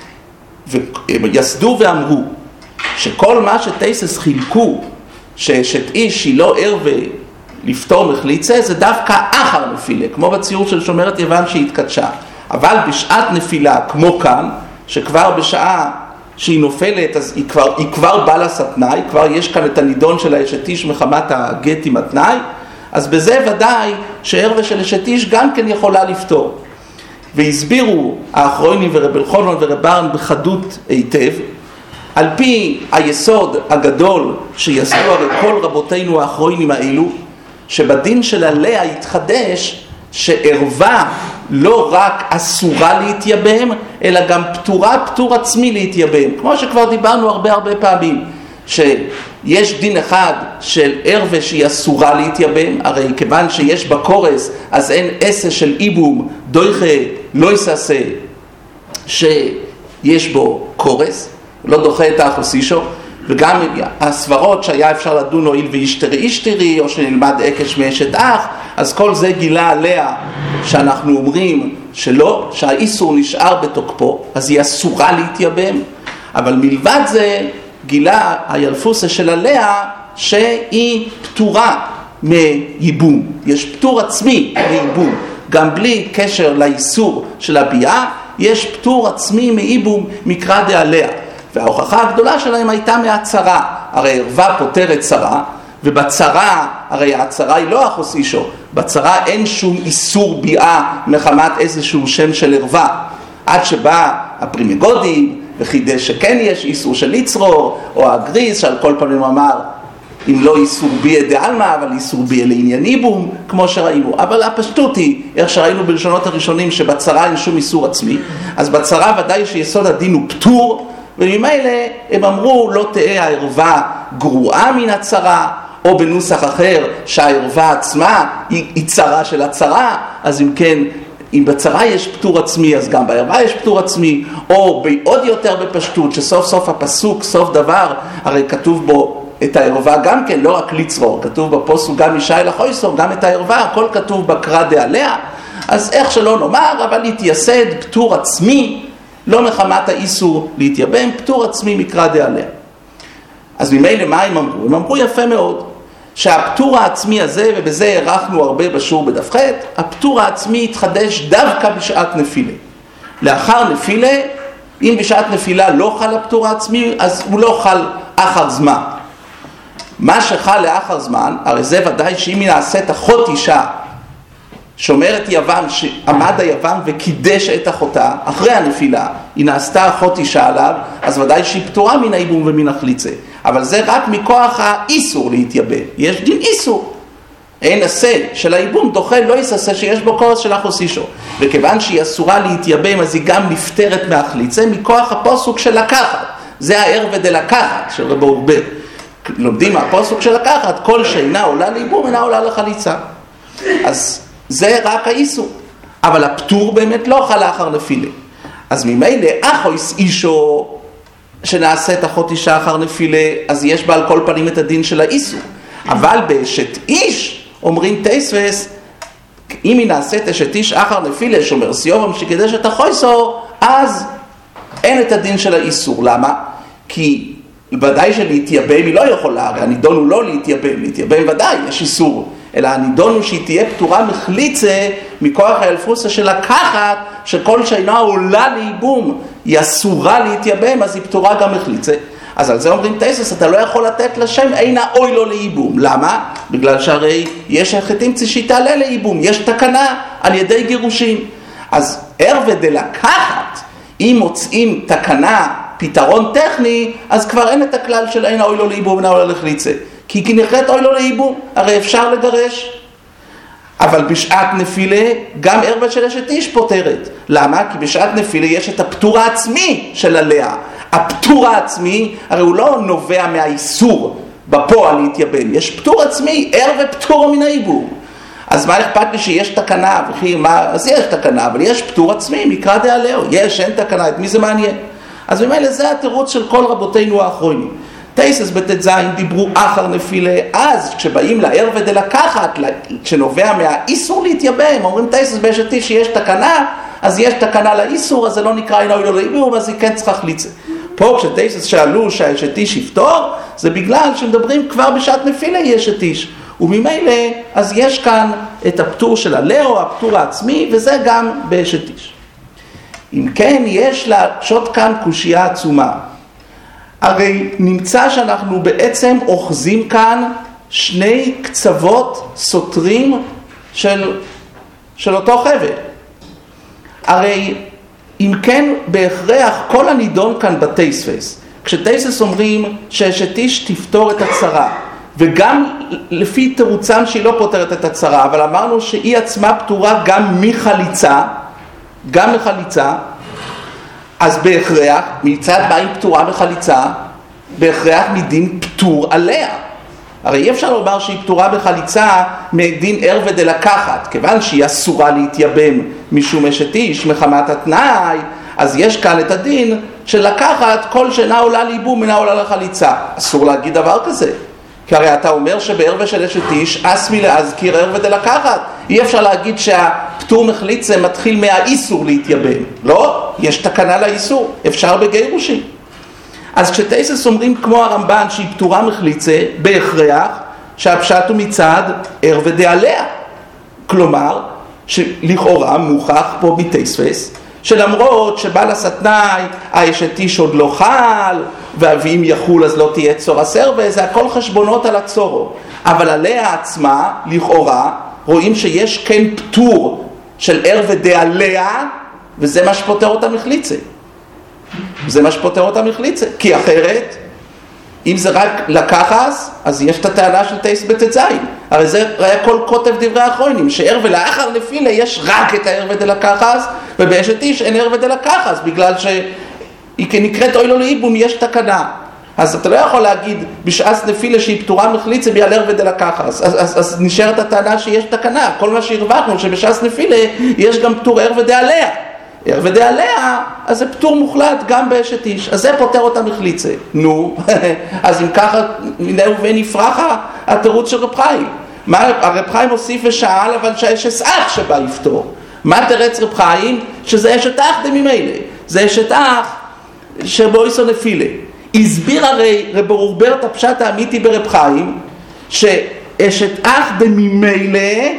ויסדו ואמרו שכל מה שתייסס חילקו שאשת איש היא לא ערווה לפתור מחליצה, זה דווקא אחר נפילה, כמו בציור של שומרת יבם שהיא התקדשה. אבל בשעת נפילה, כמו כאן, שכבר בשעה שהיא נופלת, אז היא כבר באה לסתנאי, כבר יש כאן את הנידון של האשת איש מחמת הגט עם התנאי, אז בזה ודאי שערווה של אשת איש גם כן יכולה לפתור. והסבירו האחרונים ורב אלחנון ורב ברן בחדות היטב, על פי היסוד הגדול שיסדו הרי כל רבותינו האחרונים האלו, שבדין של עליה התחדש שערווה לא רק אסורה להתייבם, אלא גם פטור עצמי להתייבם. כמו שכבר דיברנו הרבה פעמים, יש דין אחד של ערווה שהיא אסורה להתייבם, הרי כיוון שיש בה קורס, אז אין עשה של איבום, דויכה לא יסעשה שיש בו קורס, לא דוחה את האחוסישו, וגם הסברות שהיה אפשר לדון הועיל ואישתרי, או שנלמד עקש מאשת אח, אז כל זה גילה עליה שאנחנו אומרים שלא, שהאיסור נשאר בתוקפו, אז היא אסורה להתייבם, אבל מלבד זה גילה הילפוסה של עליה שהיא פטורה מייבום, יש פטור עצמי מייבום, גם בלי קשר לאיסור של הביאה, יש פטור עצמי מייבום מקרא דעליה. וההוכחה הגדולה שלהם הייתה מהצרה, הרי ערווה פותרת צרה, ובצרה, הרי הצרה היא לא אחוסישו, בצרה אין שום איסור ביאה מחמת איזשהו שם של ערווה, עד שבא הפרימגודים וחידש שכן יש איסור של יצרור, או הגריס שעל כל פעמים אמר, אם לא איסור ביה דעלמא, אבל איסור ביה לעניין איבום, כמו שראינו. אבל הפשטות היא, איך שראינו בלשונות הראשונים, שבצרה אין שום איסור עצמי, אז בצרה ודאי שיסוד הדין הוא פטור, וממילא הם אמרו לא תהיה הערווה גרועה מן הצרה, או בנוסח אחר שהערווה עצמה היא צרה של הצרה, אז אם כן, אם בצרה יש פטור עצמי, אז גם בערווה יש פטור עצמי, או בעוד יותר בפשטות, שסוף סוף הפסוק, סוף דבר, הרי כתוב בו את הערווה גם כן, לא רק ליצרור, כתוב בפוסוק גם אישה אל החויסור, גם את הערווה, הכל כתוב בקרא דעליה, אז איך שלא נאמר, אבל להתייסד פטור עצמי, לא מחמת האיסור להתייבם, פטור עצמי מקרא דעליה. אז ממילא מה הם אמרו? הם אמרו יפה מאוד, שהפטור העצמי הזה, ובזה ערכנו הרבה בשיעור בדף ח', הפטור העצמי יתחדש דווקא בשעת נפילה. לאחר נפילה, אם בשעת נפילה לא חל הפטור העצמי, אז הוא לא חל אחר זמן. מה שחל לאחר זמן, הרי זה ודאי שאם נעשית אחות אישה, שומרת יוון, שעמד היוון וקידש את אחותה, אחרי הנפילה, היא נעשתה אחות אישה עליו, אז ודאי שהיא פטורה מן האיבום ומן החליצה. אבל זה רק מכוח האיסור להתייבם. יש דין איסור. אין עשה של האיבום, דוחה לא יסעשה שיש בו קורס של אחוסישו. וכיוון שהיא אסורה להתייבם, אז היא גם נפטרת מהחליצה, מכוח הפוסוק של לקחת. זה הערווה דלקחת של רב אורבר. לומדים מהפוסוק של לקחת, כל שאינה עולה לאיבום אינה עולה לחליצה. אז זה רק האיסור. אבל הפטור באמת לא חל אחר נפילה. אז ממילא אחויס אישו שנעשית אחות אישה אחר נפילה, אז יש בה על כל פנים את הדין של האיסור. אבל באשת איש, אומרים תייספס, אם היא נעשית אשת איש אחר נפילה, שומר סיובם שקידש את החויסו, אז אין את הדין של האיסור. למה? כי ודאי שלהתייבם היא לא יכולה, הרי הנידון הוא לא להתייבם, להתייבם ודאי, יש איסור. אלא הנידון הוא שהיא תהיה פטורה מחליצה מכוח האלפוסה של לקחת, שכל שאינה עולה לאיבום היא אסורה להתייבם, אז היא פטורה גם מחליצה. אז על זה אומרים תייסס, אתה לא יכול לתת לשם אינה אוי לו לאיבום. למה? בגלל שהרי יש החטאים שהיא תעלה לאיבום, יש תקנה על ידי גירושים. אז ערווה דלקחת, אם מוצאים תקנה, פתרון טכני, אז כבר אין את הכלל של אינה אוי לו לאיבום, אינה עולה לחליצה. כי נחלט אוי לו לאיבום, הרי אפשר לגרש. אבל בשעת נפילה, גם ערווה של אשת איש פותרת. למה? כי בשעת נפילה יש את הפטור העצמי של עליה. הפטור העצמי, הרי הוא לא נובע מהאיסור בפועל להתייבם. יש פטור עצמי, ערווה פטור מן האיבום. אז מה אכפת לי שיש תקנה? אז יש תקנה, אבל יש פטור עצמי, מקרא דעליה. יש, אין תקנה, את מי זה מעניין? אז במילא זה התירוץ של כל רבותינו האחרונים. תייסס בט"ז דיברו אחר נפילה, אז כשבאים לערווה דלקחת, כשנובע מהאיסור להתייבם, אומרים תייסס באשת איש שיש תקנה, אז יש תקנה לאיסור, אז זה לא נקרא אינה אוי לו לאיבום, אז היא כן צריכה חליצה. פה כשתייסס שאלו שהאשת איש יפתור, זה בגלל שמדברים כבר בשעת נפילה יש אשת איש. וממילא, אז יש כאן את הפטור של הלאו, הפטור העצמי, וזה גם באשת איש. אם כן, יש להקשות כאן קושייה עצומה. הרי נמצא שאנחנו בעצם אוחזים כאן שני קצוות סותרים של אותו חבל. הרי אם כן בהכרח כל הנידון כאן בתייספס, כשתייספס אומרים שאשת איש תפתור את הצרה, וגם לפי תירוצם שהיא לא פותרת את הצרה, אבל אמרנו שהיא עצמה פתורה גם מחליצה, אז בהכרח מצד מה היא פתורה מחליצה? בהכרח מדין פטור עליה. הרי אי אפשר לומר שהיא פטורה בחליצה מדין ער ודלקחת, כיוון שהיא אסורה להתייבם משום אשת איש מחמת התנאי, אז יש כאן את הדין של לקחת כל שאינה עולה לייבום אינה עולה לחליצה. אסור להגיד דבר כזה, כי הרי אתה אומר שבערווה של אשת איש אסמי להזכיר ער ודלקחת. אי אפשר להגיד שהפטור מחליצה מתחיל מהאיסור להתייבם. לא, יש תקנה לאיסור, אפשר בגירושים. אז כשטייסס אומרים כמו הרמב"ן שהיא פטורה מחליצה, בהכרח שהפשט הוא מצד ער ודעליה. כלומר, שלכאורה מוכח פה מטייסס, שלמרות שבעל הסתנאי, האשת איש עוד לא חל, ואם יחול אז לא תהיה צור הסרווה, זה הכל חשבונות על הצורו. אבל עליה עצמה, לכאורה, רואים שיש כן פטור של ער ודעליה, וזה מה שפוטר אותה מחליצה. זה מה שפוטר אותה מחליצה, כי אחרת, אם זה רק לקחס, אז יש את הטענה של טייס בט"ז. הרי זה היה כל כותב דברי האחרונים, שער ולאחר נפילה יש רק את הער ודלקחס, ובאשת איש אין ער ודלקחס, בגלל שהיא כנקראת אוי לו לאיבום, יש תקנה. אז אתה לא יכול להגיד בשעס נפילה שהיא פטורה מחליצה בגלל ער ודלקחס, אז נשארת הטענה שיש תקנה. כל מה שהרווחנו שבשעס נפילה יש גם פטור ער ודעליה. ער ודעליה, אז זה פטור מוחלט גם באשת איש, אז זה פותר אותה מחליצה. נו, אז אם ככה, מינהו ונפרחה התירוץ של רב חיים. הרב חיים הוסיף ושאל, אבל שהאשת אח שבה יפתור. מה תרץ רב חיים? שזה אשת אח דממילא. זה אשת אח שבו איסו נפילה. הסביר הרי רב אורבר את הפשט האמיתי ברב חיים, שאשת אח דממילא,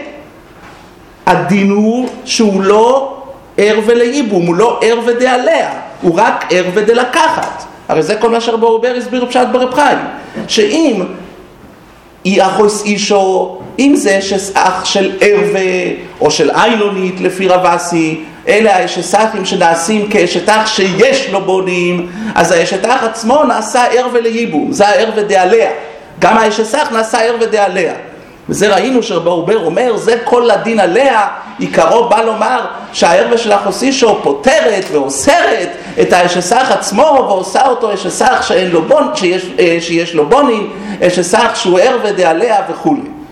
הדין הוא שהוא לא ער ולייבום, הוא לא ער ודעליה, הוא רק ער ודלקחת. הרי זה כל מה שרב אורבר הסביר פשט ברב חיים, שאם היא אחוס אישו, אם זה אח של ערווה או של איילונית לפי רבסי, אלה האשת אחים שנעשים כאשת אח שיש לו בונים, אז האשת אח עצמו נעשה ער ולייבום, זה הער ודעליה. גם האשת אח נעשה ער ודעליה. וזה ראינו שרב אורבר אומר, זה כל הדין עליה, עיקרו בא לומר שהערווה של אחוס אישו פותרת ואוסרת את האשת אח עצמו, ועושה אותו אשת אח שאין לו בון, שיש לו בונים, אשת אח שהוא ערווה דעליה וכו'.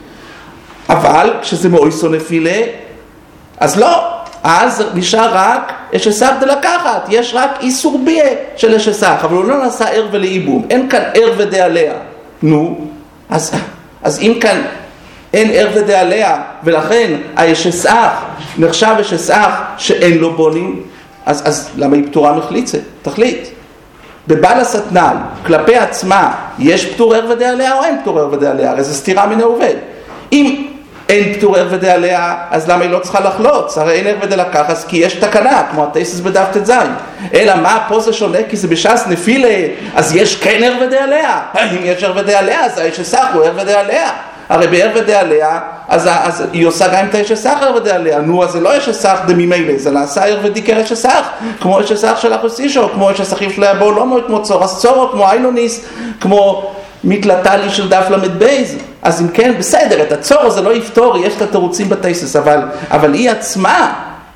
אבל כשזה מאויסו נפילה, אז לא, אז נשאר רק אשת אח דלקחת, יש רק איסור ביה של אשת אח, אבל הוא לא נעשה ער ולייבום, אין כאן ער ודעליה. נו, אז אם כאן אין ער ודעליה, ולכן האשת אח נחשב אשת אח שאין לו בונים, אז למה היא פטורה מחליצה? תחליט. בבעל הסתנאי, כלפי עצמה, יש פטור ער ודעליה או אין פטור ער ודעליה? הרי זה סתירה מן העובד. אם אין פטור ער ודעליה, אז למה היא לא צריכה לחלוץ? הרי אין ער ודלקחת, כי יש תקנה, כמו הטייסס בדף ט"ז. אלא מה, פה זה שונה, כי זה בש"ס נפילה, אז יש כן ער ודעליה. אם יש ער ודעליה, אז האשת אח הוא ער ודעליה. הרי בער ודעליה, אז היא עושה גם את האשת אח ער ודעליה. נו, אז זה לא אשת אח דממילא, זה נעשה ער ודיקר אשת אח, כמו אשת אח של אחוס אישו, כמו אשת אחים של הבו לא מו, כמו צורס צורו, כמו איילוניס, כמו מקלטלי של דף למד בייז. אז אם כן, בסדר, את הצור זה לא יפתור, יש את התירוצים בטייסס, אבל היא עצמה,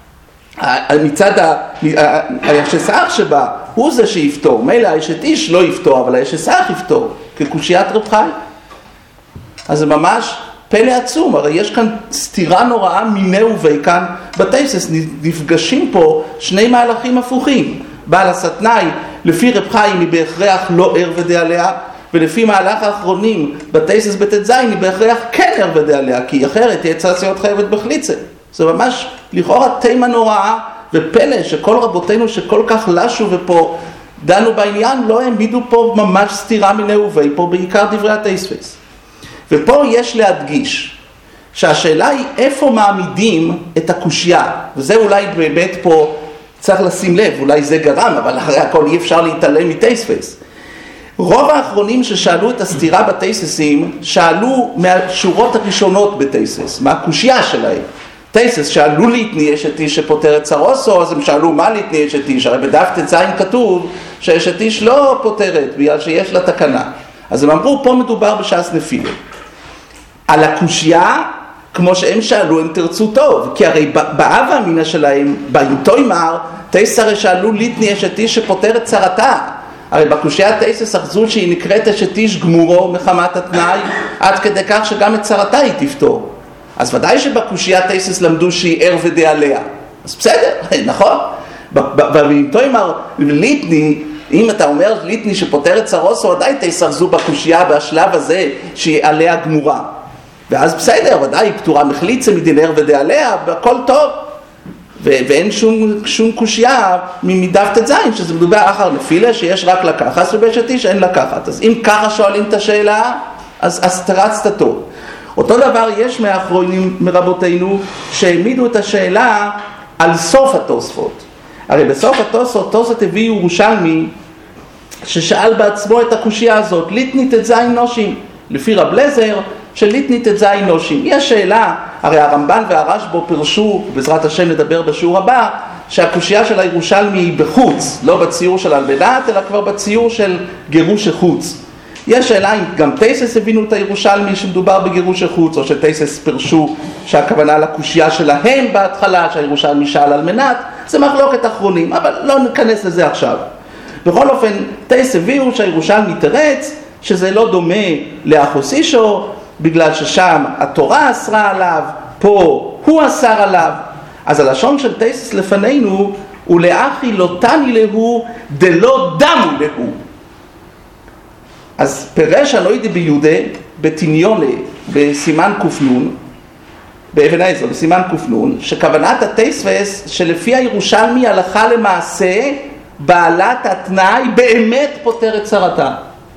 מצד האשת אח שבה, הוא זה שיפתור. מילא האשת איש לא יפתור, אבל האשת אח יפתור, כקושיית רב חיים. אז זה ממש פלא עצום, הרי יש כאן סתירה נוראה מינהו וכאן בטייסס נפגשים פה שני מהלכים הפוכים. בעל הסתנאי, לפי רב חיים היא בהכרח לא ער ודעליה, ולפי מהלך האחרונים בטייסס בט"ז היא בהכרח כן ער ודעליה, כי אחרת היא צריכה להיות חייבת בחליצה. זה ממש לכאורה תימה נוראה ופלא שכל רבותינו שכל כך לשו ופה דנו בעניין לא העמידו פה ממש סתירה מינהו ופה בעיקר דברי הטייסס. ופה יש להדגיש שהשאלה היא איפה מעמידים את הקושיה, וזה אולי באמת פה צריך לשים לב, אולי זה גרם, אבל אחרי הכל אי אפשר להתעלם מטייסס. רוב האחרונים ששאלו את הסתירה בטייססים, שאלו מהשורות הראשונות בטייסס, מה הקושיה שלהם. טייסס שאלו ליתני אשת איש שפותרת צרוסו, אז הם שאלו מה ליתני אשת איש, הרי בדף ט"ז כתוב שאשת איש לא פותרת, בגלל שיש לה תקנה. אז הם אמרו, פה מדובר בש"ס נפילה. על הקושיה, כמו שהם שאלו, הם תרצו טוב, כי הרי באב האמינה שלהם, באינטוימר, טייס הרי שאלו ליתני אשת איש שפותרת צרתה. הרי בקושיית תייסס אחזו שהיא נקראת אשת איש גמורו מחמת התנאי, עד כדי כך שגם את צרתה היא תפתור. אז ודאי שבקושיית תייסס למדו שהיא ער ודעליה. אז בסדר, נכון? ואיתו אמר ליטני, אם אתה אומר ליטני שפותר את צרוסו, ודאי תייסחזו בקושייה בשלב הזה שהיא עליה גמורה. ואז בסדר, ודאי היא פתורה מחליצה מדין ער ודעליה, והכל טוב. ואין שום קושייה מדף תזין, שזה מדובר אחר נפילה שיש רק לקחת, ובאשת איש אין לקחת. אז אם ככה שואלים את השאלה, אז תרצת טוב. אותו דבר יש מאחרונים מרבותינו שהעמידו את השאלה על סוף התוספות. הרי בסוף התוספות הביא ירושלמי ששאל בעצמו את הקושייה הזאת, ליטנית את זין נושים, לפי רב לזר של ליטנית את זין נושים. יש שאלה, הרי הרמב"ן והרשב"א פירשו, בעזרת השם נדבר בשיעור הבא, שהקושייה של הירושלמי היא בחוץ, לא בציור של אלבנת, אלא כבר בציור של גירוש החוץ. יש שאלה אם גם תייסס הבינו את הירושלמי שמדובר בגירוש החוץ, או שתייסס פירשו שהכוונה לקושייה שלהם בהתחלה, שהירושלמי שאל על מנת, זה מחלוקת אחרונים, אבל לא ניכנס לזה עכשיו. בכל אופן, תייסס הביאו שהירושלמי תרץ, שזה לא דומה לאחוס אישו, בגלל ששם התורה אסרה עליו, פה הוא אסר עליו. אז הלשון של תייסס לפנינו, ולאחי לא תני להו, דלא דמו להו. אז פירש הנוידי ביהודה, בתניונה, בסימן קופנון, באבן העזרא, בסימן קופנון, שכוונת התייסס שלפי הירושלמי הלכה למעשה, בעלת התנאי באמת פותרת צרתה.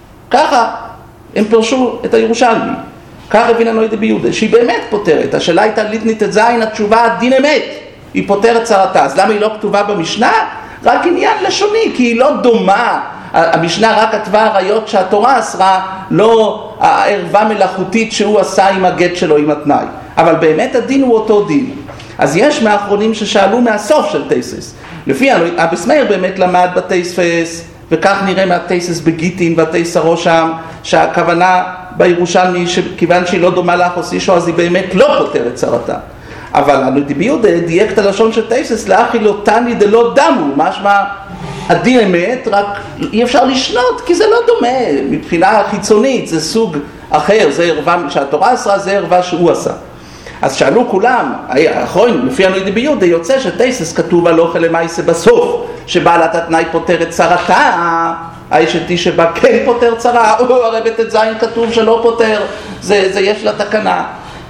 ככה הם פירשו את הירושלמי. כך הבין הנוידי ביהודה, שהיא באמת פותרת. השאלה הייתה ליטנית את זין, התשובה דין אמת, היא פותרת צרתה. אז למה היא לא כתובה במשנה? רק עניין לשוני, כי היא לא דומה. המשנה רק כתבה הראיות שהתורה אסרה, לא הערווה מלאכותית שהוא עשה עם הגט שלו, עם התנאי. אבל באמת הדין הוא אותו דין. אז יש מאחרונים ששאלו מהסוף של תייסס. לפי אבס מאיר באמת למד בתייספס, וכך נראה מהתייסס בגיטין והתייסרו שם, שהכוונה בירושלמי, שכיוון שהיא לא דומה לאחוס אישו, אז היא באמת לא פותרת צרתה. אבל הנוידי ביהודה דייק את הלשון של תייסס, לאחי לא תני דלא דמו, משמע הדין אמת, רק אי אפשר לשנות, כי זה לא דומה, מבחינה חיצונית, זה סוג אחר, זה ערווה שהתורה אסרה, זה ערווה שהוא עשה. אז שאלו כולם, האחרון, לפי הנוידי ביהודה, יוצא שתייסס כתוב על אוכל למעשה בסוף, שבעלת התנאי פותרת צרתה, האשת איש שבה כן פותר צרה, או הרי בתת זין כתוב שלא פותר, זה יש לה תקנה.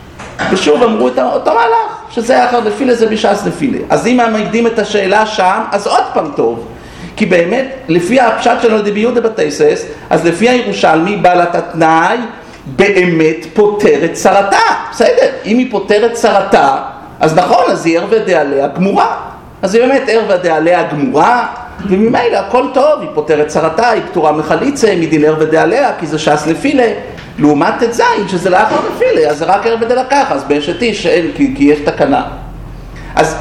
ושוב אמרו את אותו מהלך, שזה אחר נפילה, זה בשעס נפילה. אז אם הם מקדים את השאלה שם, אז עוד פעם טוב. כי באמת, לפי הפשט של הנוידי ביהודה בתייסס, אז לפי הירושלמי, בעלת התנאי באמת פותרת צרתה. בסדר, אם היא פותרת צרתה, אז נכון, אז היא ער ודעליה גמורה. אז היא באמת ער ודעליה גמורה, וממילא הכל טוב, היא פותרת צרתה, היא פתורה מחליצה, מדין ער ודעליה, כי זה שעס נפילה. לעומת את זין, שזה לאחר נפילה, אז זה רק ער ודלקח, אז באשת איש שאין, כי יש תקנה. אז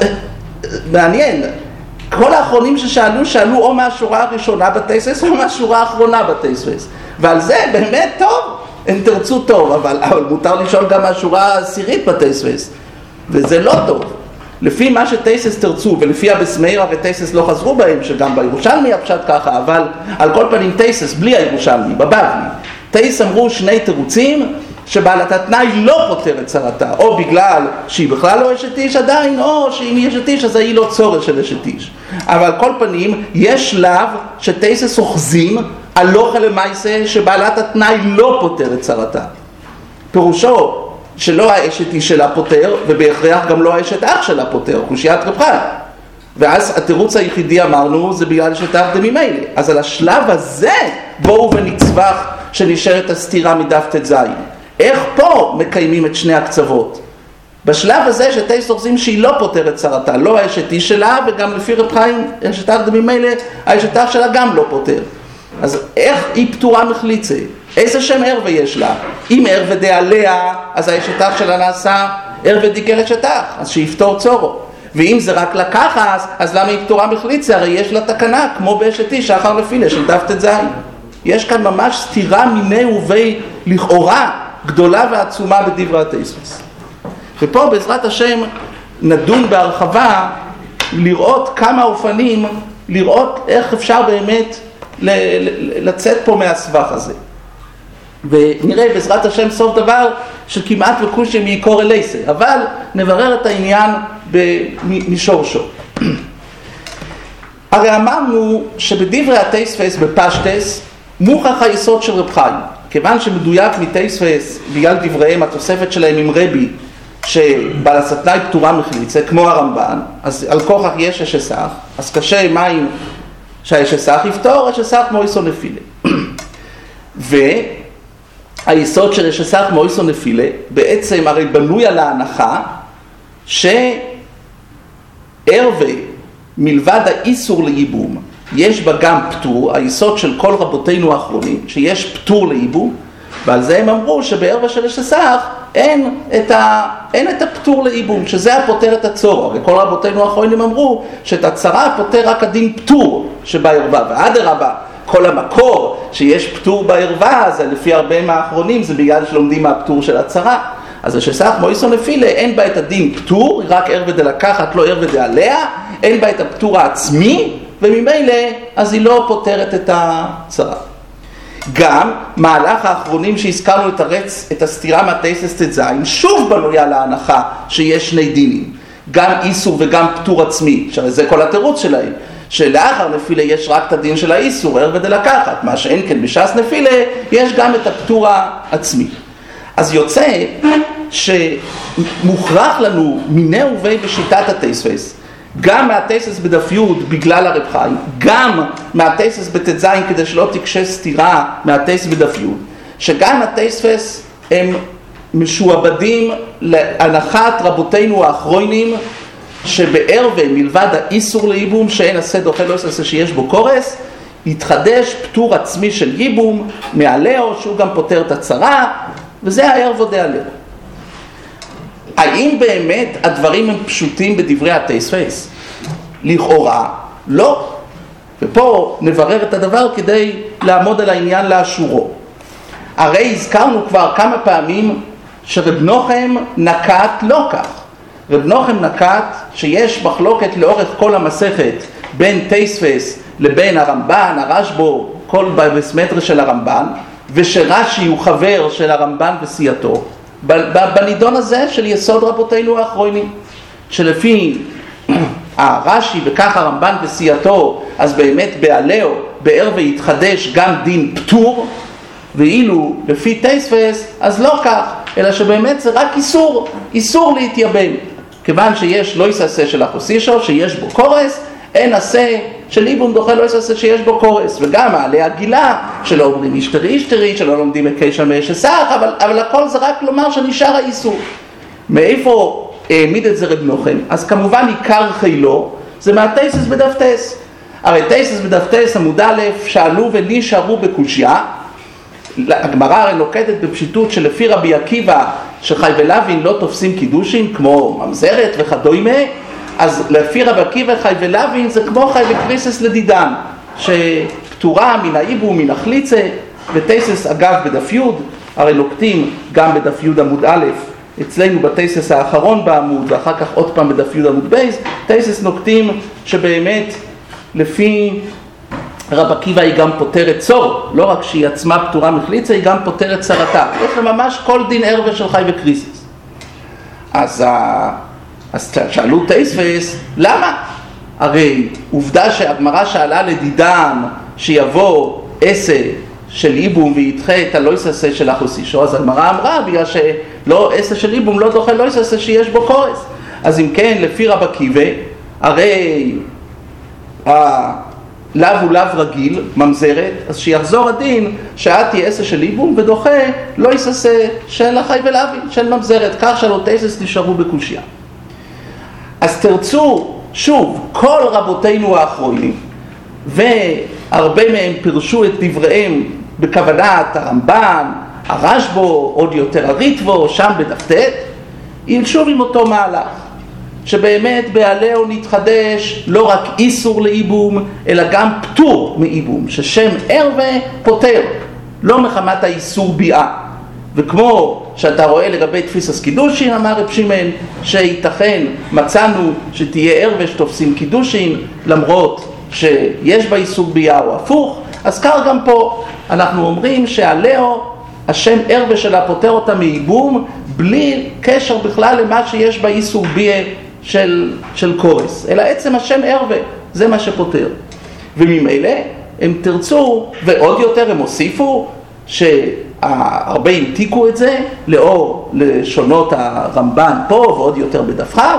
מעניין, כל האחרונים שאלו או מהשורה הראשונה בתייסס, או מהשורה האחרונה בתייסס. ועל זה באמת טוב, הם תרצו טוב, אבל מותר לשאול גם מהשורה העשירית בתייסס. וזה לא טוב. לפי מה שתייסס תרצו, ולפי אבס מאיר הרי תייסס לא חזרו בהם, שגם בירושלמי הפשט ככה, אבל על כל פנים תייסס בלי הירושלמי, בבבלי. תייס אמרו שני תירוצים, שבעלת התנאי לא פותרת צרתה, או בגלל שהיא בכלל לא אשת איש עדיין, או שאם היא אשת איש אז היא לא צורך של אשת איש. אבל על כל פנים, יש שלב שתייסס אוחזים על אוכל למעשה שבעלת התנאי לא פותרת צרתה. פירושו שלא האשת איש שלה פותר, ובהכרח גם לא האשת אח שלה פותר, קושיית רב חיים. ואז התירוץ היחידי אמרנו, זה בגלל שתח דממילא. אז על השלב הזה בואו ונצווח שנשארת הסתירה מדף תז. איך פה מקיימים את שני הקצוות? בשלב הזה שתייס אוחזים שהיא לא פותרת צרתה, לא האשת איש שלה, וגם לפי רב חיים, שתח דממילא, האשת אח שלה גם לא פותר. אז איך היא פתורה מחליצה? איזה שם ערווה יש לה? אם ערווה דעליה, אז האשת אח שלה נעשה ערווה דיקרת שטח, אז שיפתור צורו. ואם זה רק לקחת, אז למה היא פתורה מחליצה? הרי יש לה תקנה, כמו באשת איש, אחר נפילה של דף תז. יש כאן ממש סתירה מיני ובי לכאורה גדולה ועצומה בדברי התייסס. ופה בעזרת השם נדון בהרחבה לראות כמה אופנים, לראות איך אפשר באמת לצאת פה מהסבך הזה. ונראה בעזרת השם סוף דבר שכמעט וקושי מעיקור אלייסה, אבל נברר את העניין משורשו. הרי אמרנו שבדברי התייספס בפשטס מוכח היסוד של רב חיים, כיוון שמדויק מתייספס בגלל דבריהם התוספת שלהם עם רבי שבעל הסתנאי פטורה מחליצה כמו הרמב"ן, אז על כוכך יש אשסך, אז קשה מים שהאשסך יפתור, אשסך מויסו נפילה. והיסוד של אשסך מויסו נפילה בעצם הרי בנוי על ההנחה שערווה מלבד האיסור לייבום יש בה גם פטור, היסוד של כל רבותינו האחרונים שיש פטור לייבום, ועל זה הם אמרו שבערווה של אשסך אין את הפטור לייבום, שזה הפותר את הצורה. הרי כל רבותינו האחרונים אמרו שאת הצרה פותר רק הדין פטור שבערווה, ואדרבה כל המקור שיש פטור בערווה, זה לפי הרבה מהאחרונים זה בגלל שלומדים מהפטור של הצרה. אז אשסך מויסו נפילה אין בה את הדין פטור, רק ערווה דלקחת לא ערווה דעליה, אין בה את הפטור העצמי, וממילא אז היא לא פותרת את הצרה. גם מהלך האחרונים שהזכרנו את הסתירה מהטייסס ט"ז שוב בנויה להנחה שיש שני דינים, גם איסור וגם פטור עצמי, שזה כל התירוץ שלהם, שלאחר נפילה יש רק את הדין של האיסור, ערווה דלקחת, מה שאין כן בש"ס נפילה יש גם את הפטור העצמי. אז יוצא שמוכרח לנו מיני ובי בשיטת התייספס, גם מהטייסס בדף י' בגלל הרב חיים, גם מהטייסס בט"ז כדי שלא תקשה סתירה מהטייסס בדף י', שגם הטייספס הם משועבדים להנחת רבותינו האחרונים שבערווה מלבד האיסור לייבום שאין עשה דוחה לא עשה שיש בו קורס, יתחדש פטור עצמי של ייבום מעלהו שהוא גם פותר את הצרה, וזה הערווה דעלהו. האם באמת הדברים הם פשוטים בדברי התייספס? לכאורה לא. ופה נברר את הדבר כדי לעמוד על העניין לאשורו. הרי הזכרנו כבר כמה פעמים שרב נוחם נקט לא כך. רב נוחם נקט שיש מחלוקת לאורך כל המסכת בין תייספס לבין הרמב"ן, הרשב"א, כל בסמטרה של הרמב"ן, ושרש"י הוא חבר של הרמב"ן וסיעתו. בנידון הזה של יסוד רבותינו האחרונים, שלפי הרש"י וכך הרמב"ן וסיעתו, אז באמת בעלהו בערווה יתחדש גם דין פטור, ואילו לפי תייספס אז לא כך, אלא שבאמת זה רק איסור להתייבם, כיוון שיש לא יסעשה של החוסישו שיש בו קורס, אין עשה של ייבום דוחה לא יסעשה שיש בו קורס, וגם מעלה הגילה שלא אומרים אישתרי שלא לומדים הקשר מאשסך, אבל הכל זה רק לומר שנשאר האיסור. מאיפה העמיד את זה רב נוחם? אז כמובן עיקר חילו זה מהטייסס בדף טס. הרי טייסס בדף טס עמוד א' שאלו ונשארו בקושיה, הגמרא הרי נוקטת בפשיטות שלפי רבי עקיבא שחי ולוין לא תופסים קידושין כמו ממזרת וכדומה, אז לפי רבי עקיבא חי ולוין זה כמו חי וקריסס לדידן, שפטורה מן הייבום מן החליצה, וטייסס אגב בדף י' הרי נוקטים גם בדף י' עמוד א', אצלנו בטייסס האחרון בעמוד ואחר כך עוד פעם בדף י' עמוד בייס, טייסס נוקטים שבאמת לפי רב עקיבא היא גם פותרת צור, לא רק שהיא עצמה פטורה מחליצה, היא גם פותרת צרתה. יש לה ממש כל דין ערווה של חי וקריסס. אז שאלו תייספס, למה? הרי עובדה שהגמרא שאלה לדידן שיבוא עשה של ייבום וידחה את הלא יסעשה של החוסישו, אז הגמרא אמרה בגלל שלא עשה של ייבום לא דוחה לא יסעשה שיש בו קורס. אז אם כן לפי רב עקיבא הרי לאו הוא לאו רגיל, ממזרת, אז שיחזור הדין שאת תהיה עשה של ייבום ודוחה לא יסעשה של החי ולוין, של ממזרת, כך שלא תייסס נשארו בקושיה. אז תרצו שוב כל רבותינו האחרונים, והרבה מהם פירשו את דבריהם בכוונת הרמב"ן, הרשב"א, עוד יותר הריטב"א, שם בדף ט', ילשוב עם אותו מהלך. שבאמת בעלהו נתחדש לא רק איסור לייבום, אלא גם פטור מייבום, ששם ערווה פותר, לא מחמת האיסור ביאה. וכמו שאתה רואה לגבי תפיסס קידושין, אמר רב שמעון, שייתכן מצאנו שתהיה ערווה שתופסים קידושין, למרות שיש בה איסור ביאה או הפוך, אז כך גם פה אנחנו אומרים שהלאו, השם ערווה שלה פותר אותה מייבום, בלי קשר בכלל למה שיש באיסור ביה של קורס, אלא עצם השם ערווה, זה מה שפותר. וממילא הם תרצו, ועוד יותר הם הוסיפו, שהרבה המתיקו את זה, לאור לשונות הרמב"ן פה ועוד יותר בדף-כ,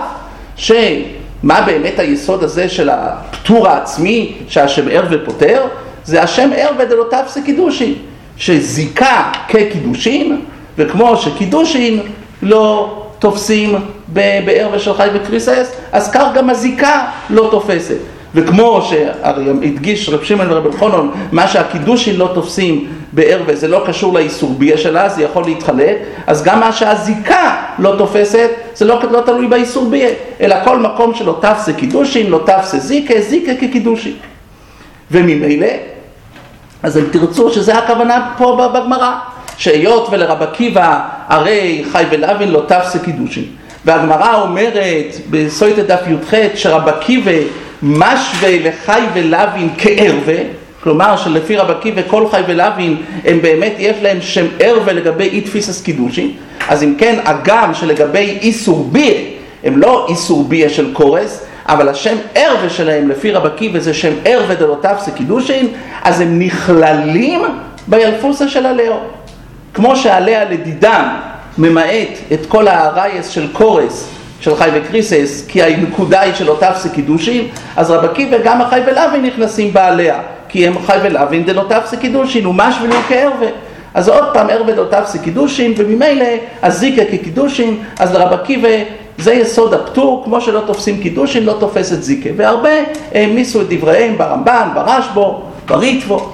שמה באמת היסוד הזה של הפטור העצמי שהשם ערווה פותר? זה השם ערווה דלא תפסה קידושין, שזיקה כקידושין, וכמו שקידושין לא תופסים בערווה של חי וקריסס, אז כך גם הזיקה לא תופסת. וכמו שהדגיש רב שמעון ורב אלחנן, מה שהקידושין לא תופסים בערווה זה לא קשור לאיסור ביה שלה, זה יכול להתחלק, אז גם מה שהזיקה לא תופסת זה לא תלוי באיסור ביה, אלא כל מקום שלא תפסה קידושין, לא תפסה זיקה, זיקה כקידושין. וממילא, אז הם תרצו שזה הכוונה פה בגמרא, שהיות ולרב עקיבא הרי חי ולוין לא תפסה קידושין. והגמרא אומרת בסויטה דף י"ח שרב עקיבא משווה לחי ולוין כערווה, כלומר שלפי רב עקיבא כל חי ולוין הם באמת יש להם שם ערווה לגבי אי תפיסס קידושין. אז אם כן, הגם שלגבי איסור ביה הם לא איסור ביה של קורס, אבל השם ערווה שלהם לפי רב עקיבא זה שם ערווה דלא תפסה קידושין, אז הם נכללים בילפוסה של הלאו. כמו שהלאה לדידם ממעט את כל הרייס של קורס של חי וקריסס, כי הנקודה היא שלא תפסה קידושין, אז רב עקיבא גם החי ולוין נכנסים בעליה, כי הם חי ולוין דלא תפסה קידושין, ומשווה לו כערווה. אז עוד פעם ערווה דלא תפסה קידושין, וממילא הזיקה כקידושין, אז לרב עקיבא זה יסוד הפטור, כמו שלא תופסים קידושין, לא תופסת זיקה. והרבה העמיסו את דבריהם ברמב"ן, ברשב"א, בריטב"א.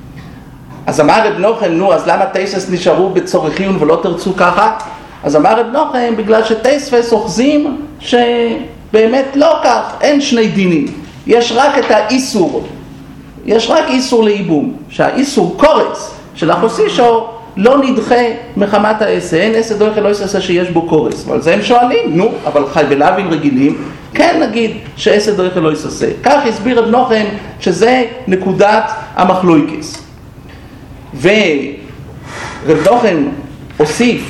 אז אמר רב נוחם, נו, אז למה תייסס נשארו בצורך עיון ולא תרצו ככה? אז אמר רב נוחם, בגלל שתייסס אוחזים שבאמת לא כך, אין שני דינים. יש רק את האיסור, יש רק איסור לאיבום, שהאיסור קורס של החוסישו לא נדחה מחמת העשה, אין עשה דורך אלוהיס עשה שיש בו קורס. ועל זה הם שואלים, נו, אבל חי ולוין רגילים, כן נגיד שעשה דורך אלוהיס עשה. כך הסביר רב נוחם שזה נקודת המחלוקס. ורב נוחם הוסיף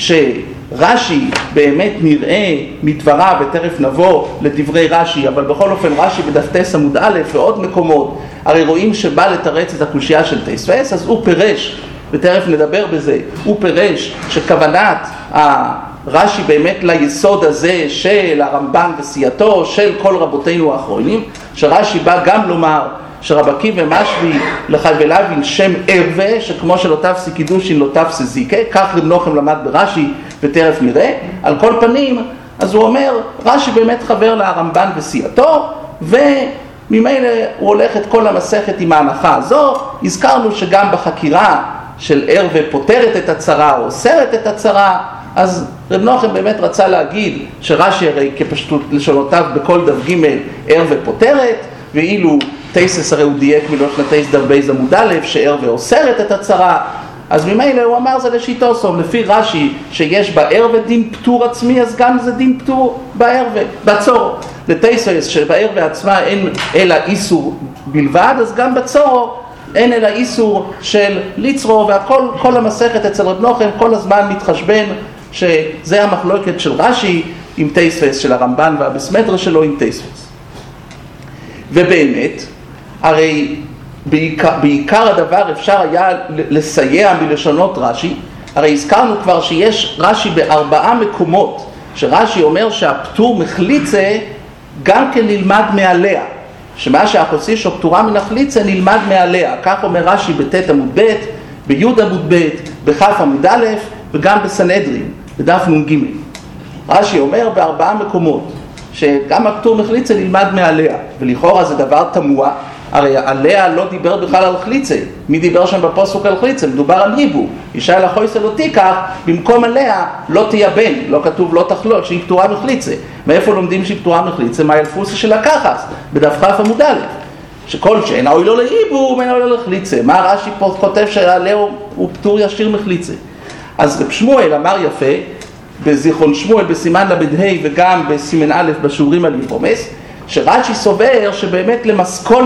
שרש"י באמת נראה מדבריו, ותכף נבוא לדברי רש"י, אבל בכל אופן רש"י בדף ט' עמוד א' ועוד מקומות, הרי רואים שבא לתרץ את הקושייה של תייספס, אז הוא פירש, ותכף נדבר בזה, הוא פירש שכוונת רש"י באמת ליסוד הזה של הרמב"ן וסייתו של כל רבותינו האחרונים, שרש"י בא גם לומר שרב עקיבא משווה לחי ולוין שם ערווה, שכמו שלא תפסה קידושין לא תפסה זיקה, כך רב נוחם למד ברש"י ותכף נראה. על כל פנים, אז הוא אומר, רש"י באמת חבר להרמב"ן וסייתו, וממילא הוא הולך את כל המסכת עם ההנחה הזו. הזכרנו שגם בחקירה של ערווה פותרת את הצרה או אוסרת את הצרה, אז רב נוחם באמת רצה להגיד שרש"י הרי כפשטות לשונותיו בכל דף ג' ערווה פותרת, ואילו תייסס הרי הוא דייק מלושן תייס דף בייז עמוד א' שערווה אוסרת את הצרה, אז ממילא הוא אמר זה לשיטו סום, לפי רש"י שיש בערווה דין פטור עצמי, אז גם זה דין פטור בערווה, בצורו. לתייסס שבערווה עצמה אין אלא איסור בלבד, אז גם בצורו אין אלא איסור של ליצרו, וכל המסכת אצל רב נוחם כל הזמן מתחשבן שזה המחלוקת של רש"י עם תייסס, של הרמב"ן והבסמדרש שלו עם תייסס. ובאמת, הרי בעיקר הדבר אפשר היה לסייע מלשונות רש"י. הרי הזכרנו כבר שיש רש"י ב4 מקומות, שרש"י אומר שהפטור מחליצה גם כן נלמד מעליה, שמה שהחוסישו פטורה מן החליצה נלמד מעליה. כך אומר רש"י בט' עמוד ב', בי' עמוד ב', בכ' עמוד א', וגם בסנהדרין, בדף נ"ג. רש"י אומר ב4 מקומות שגם הפטור מחליצה נלמד מעליה, ולכאורה זה דבר תמוה, הרי עליה לא דיבר בכלל על חליצה. מי דיבר שם בפסוק על חליצה? מדובר על ריבו. אישה אל החויסה לא תיקח, במקום עליה לא תהיה בן, לא כתוב לא תחלות, שהיא פטורה מחליצה. מאיפה לומדים שהיא פטורה מחליצה? מהילפוסה של הכחס, בדף כ' עמוד א', שכל שאינה אוי לו לריבו, אינה אוי לו לחליצה. מה רש"י פה כותב שעליה הוא פטור ישיר מחליצה? אז רב שמואל אמר יפה, בזיכרון שמואל בסימן ל"ה וגם בסימן א' בשיעורים על יברומס, שרש"י סובר שבאמת למסקונה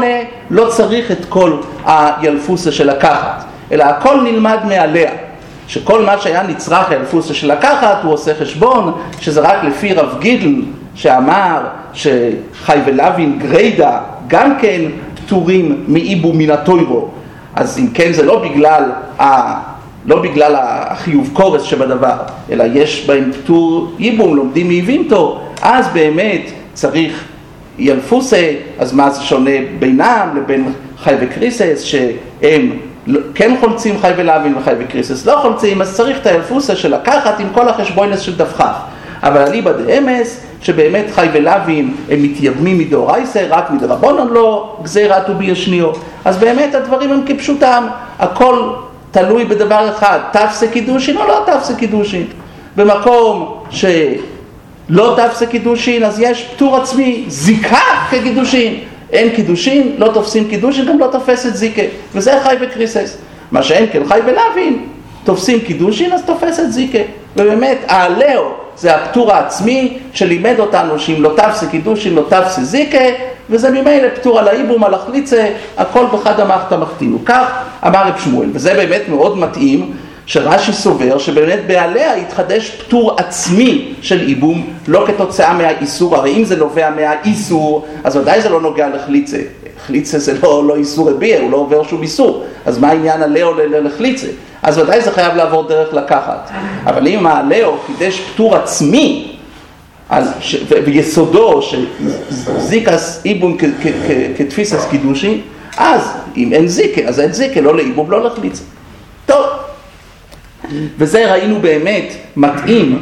לא צריך את כל הילפוסה של לקחת, אלא הכל נלמד מעליה. שכל מה שהיה נצרך הילפוסה של לקחת, הוא עושה חשבון, שזה רק לפי רב גידל, שאמר שחי ולוין גריידה גם כן פטורים מאיבום מן התוירו. אז אם כן זה לא בגלל החיוב קורס שבדבר, אלא יש בהם פטור איבום, לומדים מאיבינתו, אז באמת צריך ילפוסה. אז מה זה שונה בינם לבין חי וקריסס, שהם כן חולצים חי ולוין וחי וקריסס לא חולצים, אז צריך את הילפוסה של לקחת עם כל החשבונס של דווקח. אבל אליבא דאמס, שבאמת חי ולוין הם מתייבמים מדאורייסה, רק מדרבנן לא גזירת ובישניו. אז באמת הדברים הם כפשוטם, הכל תלוי בדבר אחד, תפסה קידושין או לא תפסה קידושין. במקום שלא תפסה קידושין, אז יש פטור עצמי, זיקה כקידושין. אין קידושין, לא תופסים קידושין, גם לא תופסת זיקה. וזה חי וקריסס. מה שאין כן חי ולוין, תופסים קידושין, אז תופסת זיקה. ובאמת, העלאו זה הפטור העצמי שלימד אותנו שאם לא תפסה קידושין, לא תפסה זיקה, וזה ממילא פטור על האיבום, על החליצה, הכל בחד המחת המחתינו. כך אמר רב שמואל, וזה באמת מאוד מתאים, שרש"י סובר שבאמת בעליה יתחדש פטור עצמי של איבום, לא כתוצאה מהאיסור. הרי אם זה נובע מהאיסור, אז ודאי זה לא נוגע לחליצה. חליצה זה לא איסור רביע, הוא לא עובר שום איסור. אז מה העניין עליה לחליצה? אז ודאי זה חייב לעבור דרך לקחת. אבל אם העליה חידש פטור עצמי, ויסודו שזיקס איבום כתפיסס קידושי, אז אם אין זיקה, אז אין זיקה, לא לאיבום, לא לחליצה. טוב. וזה ראינו באמת מתאים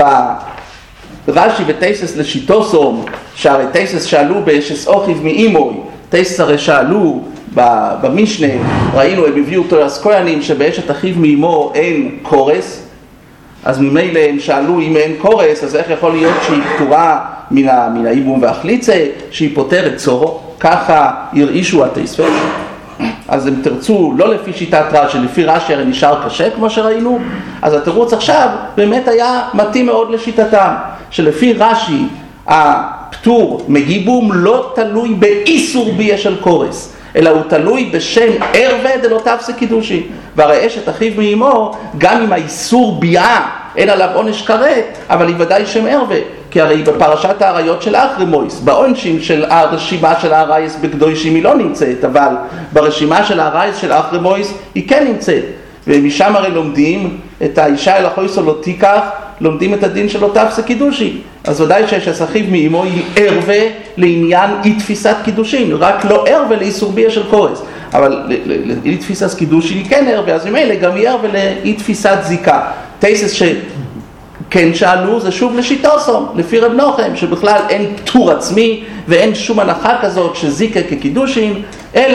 ברש"י וטייסס לשיטוסום, שהרי טייסס שאלו בשס אוכיב מאימוי, טייסס הרי שאלו במשנה, ראינו הם הביאו תורס כהנים שבאשת אחיו מאימו אין קורס, אז ממילא הם שאלו אם אין קורס, אז איך יכול להיות שהיא פטורה מן האיבום והחליצה, שהיא פותרת צורו, ככה הרעישו הטייספס. אז הם תרצו לא לפי שיטת רש"י, לפי רש"י הרי נשאר קשה כמו שראינו, אז התירוץ עכשיו באמת היה מתאים מאוד לשיטתם, שלפי רש"י הפטור מאיבום לא תלוי באיסור ביה של קורס, אלא הוא תלוי בשם ערווה דלא תפסה קידושין. והרי אשת אחיו מאמו, גם אם האיסור ביאה אין עליו עונש כרת, אבל היא ודאי שם ערווה, כי הרי בפרשת העריות של אחרמויס, בעונשים של הרשימה של הערייס בקדושים היא לא נמצאת, אבל ברשימה של הערייס של אחרמויס היא כן נמצאת. ומשם הרי לומדים את האישה אל החויסו לא תיקח, לומדים את הדין שלו תפסה קידושין. אז ודאי שאשת אחיו מאמו היא ערווה לעניין אי תפיסת קידושין, רק לא ערווה לאיסור ביה של קורס. אבל לאי תפיסת קידושין היא כן ערווה, אז ממילא גם היא ערווה לאי תפיסת זיקה. טייסס שכן שאלו זה שוב לשיטוסום, לפי רב נוחם, שבכלל אין פטור עצמי ואין שום הנחה כזאת שזיקה כקידושין, אלא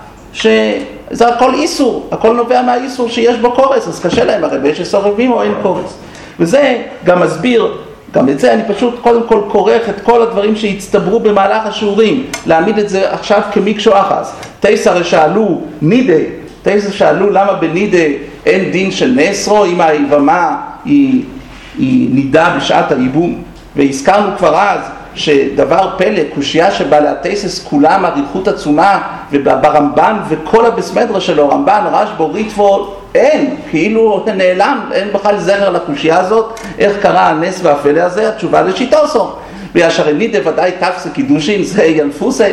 שזה הכל איסור, הכל נובע מהאיסור שיש בו קורס, אז קשה להם, הרי באש סורבים או אין קורס. וזה גם מסביר, גם את זה אני פשוט קודם כל כורך את כל הדברים שהצטברו במהלך השיעורים, להעמיד את זה עכשיו כמיקשו אחס. תייסר שאלו נידה, תייסר שאלו למה בנידה אין דין של נסרו, אם היבמה היא נידה בשעת האיבום, והזכרנו כבר אז שדבר פלא, קושייה שבא להתייסס כולם אריכות עצומה, וברמב"ן וכל הבסמדרה שלו, רמב"ן, רשב"א, ריטב"א, אין, כאילו נעלם, אין בכלל זכר לקושייה הזאת, איך קרה הנס והפלא הזה, התשובה לשיטוסום. וישר נידה ודאי תפסה קידושין, זה ילפוסה,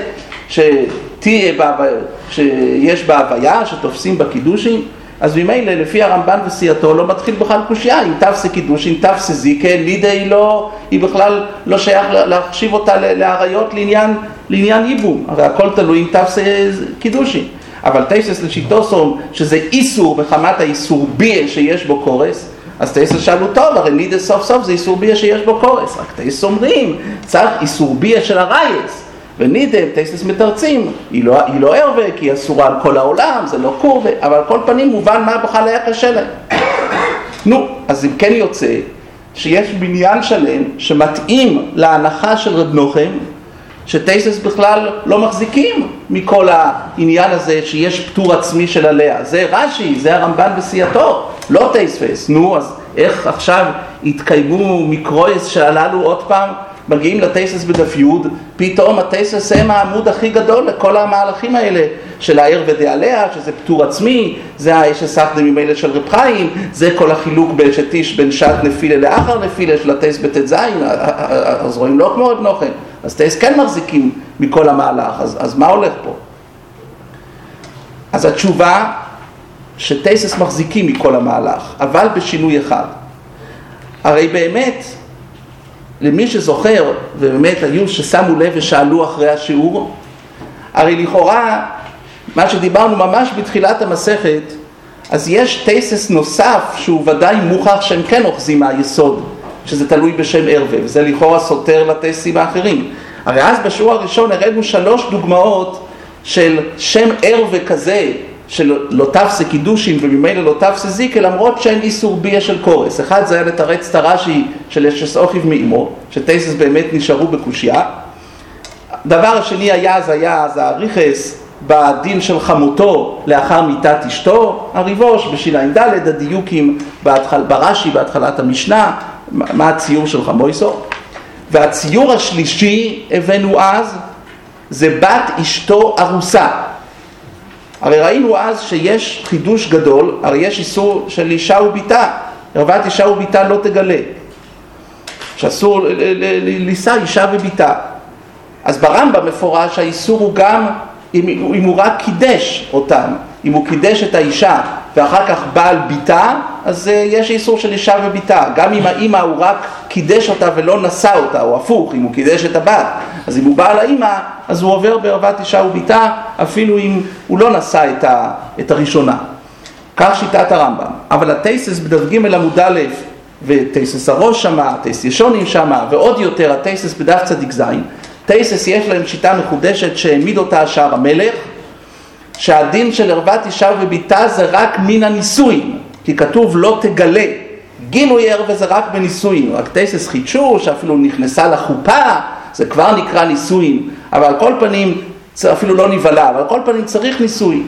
שיש בה הוויה, שתופסים בקידושין, אז ממילא לפי הרמב"ן וסייעתו לא מתחיל בכלל קושייה, אם תפסה קידושין, תפסה זיקה, נידה היא בכלל לא שייך להחשיב אותה לעריות לעניין איבום, הרי הכל תלוי אם תפסה קידושין. אבל תייסס לשיטוסום, שזה איסור בחמת האיסור ביה שיש בו קורס, אז תייסס שאלו טוב, הרי נידה סוף סוף זה איסור ביה שיש בו קורס, רק תייסס אומרים, צריך איסור ביה של הרייס, ונידה, תייסס מתרצים, היא לא ערווה, כי היא אסורה על כל העולם, זה לא קורבה, אבל על כל פנים מובן מה בכלל היה קשה להם. נו, אז אם כן יוצא, שיש בניין שלם שמתאים להנחה של רב נוחם, שטייסס בכלל לא מחזיקים מכל העניין הזה שיש פטור עצמי של עליה. זה רש"י, זה הרמב"ן בסייעתו, לא טייספס. נו, אז איך עכשיו התקיימו מקרויס שעללו עוד פעם מגיעים לטייסס בדף י', פתאום הטייסס הם העמוד הכי גדול לכל המהלכים האלה של הער ודעליה, שזה פטור עצמי, זה האש הסחדה ממילא של רב חיים, זה כל החילוק בין שעת נפילה לאחר נפילה של הטייס בט"ז, אז רואים לא כמו רב נוחם, אז טייס כן מחזיקים מכל המהלך, אז מה הולך פה? אז התשובה שטייסס מחזיקים מכל המהלך, אבל בשינוי אחד. הרי באמת, למי שזוכר, ובאמת היו ששמו לב ושאלו אחרי השיעור, הרי לכאורה, מה שדיברנו ממש בתחילת המסכת, אז יש טייסס נוסף שהוא ודאי מוכח שהם כן אוחזים מהיסוד, שזה תלוי בשם ערווה, וזה לכאורה סותר לטייסים האחרים. הרי אז בשיעור הראשון הראינו 3 דוגמאות של שם ערווה כזה, שלא תפסה קידושין וממילא לא תפסה זיקה, למרות שאין איסור ביה של קורס. אחד זה היה לתרץ את הרש"י של אשס אוכיב מאמו, שטייסס באמת נשארו בקושיה. דבר השני היה הריחס בדין של חמותו לאחר מיתת אשתו, הריבוש בש"ד, הדיוקים ברש"י בהתחלת המשנה, מה הציור של חמויסו. והציור השלישי הבאנו אז, זה בת אשתו ארוסה. הרי ראינו אז שיש חידוש גדול, הרי יש איסור של אישה וביתה, ערוות אישה וביתה לא תגלה, שאסור לישא אישה וביתה. אז ברמב"ם מפורש האיסור הוא גם אם הוא רק קידש אותם, אם הוא קידש את האישה ואחר כך בעל ביתה, אז יש איסור של אישה וביתה. גם אם האמא הוא רק קידש אותה ולא נשא אותה, או הפוך, אם הוא קידש את הבת, אז אם הוא בעל האמא, אז הוא עובר בערוות אישה וביתה, אפילו אם הוא לא נשא את הראשונה. כך שיטת הרמב"ם. אבל הטייסס בדף ג' עמוד א', וטייסס הראש שמה, טייס ישונים שמה, ועוד יותר הטייסס בדף צדיק זין, טייסס יש להם שיטה מחודשת שהעמיד אותה השער המלך, שהדין של ערוות אישה וביתה זה רק מן הנישואין, כי כתוב לא תגלה. גילוי ערווה זה רק בנישואין, רק טייסס חידשו שאפילו נכנסה לחופה, זה כבר נקרא נישואין, אבל על כל פנים, אפילו לא נבלה, אבל על כל פנים צריך נישואין.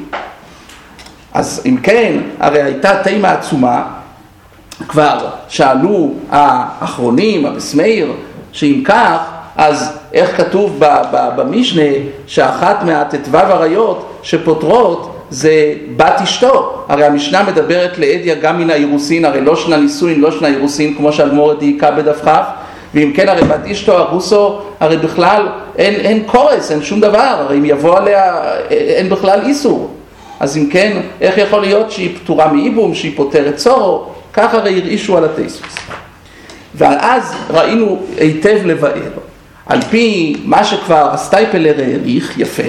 אז אם כן, הרי הייתה תימה עצומה, כבר שאלו האחרונים, הבסמאיר, שאם כך, אז איך כתוב במשנה שאחת מהט"ו עריות שפותרות זה בת אשתו? הרי המשנה מדברת לעדיה גם מן האירוסין, הרי לא שנה נישואין, לא שנה אירוסין, כמו שהגמרא דייקה בדף כ', ואם כן הרי בת אשתו ארוסו, הרי בכלל אין קורס, אין שום דבר, הרי אם יבוא עליה אין בכלל איסור. אז אם כן, איך יכול להיות שהיא פטורה מאיבום, שהיא פותרת צורו? כך הרי הרעישו על הטייסוס. ואז ראינו היטב לבאר, על פי מה שכבר הסטייפלר העריך יפה,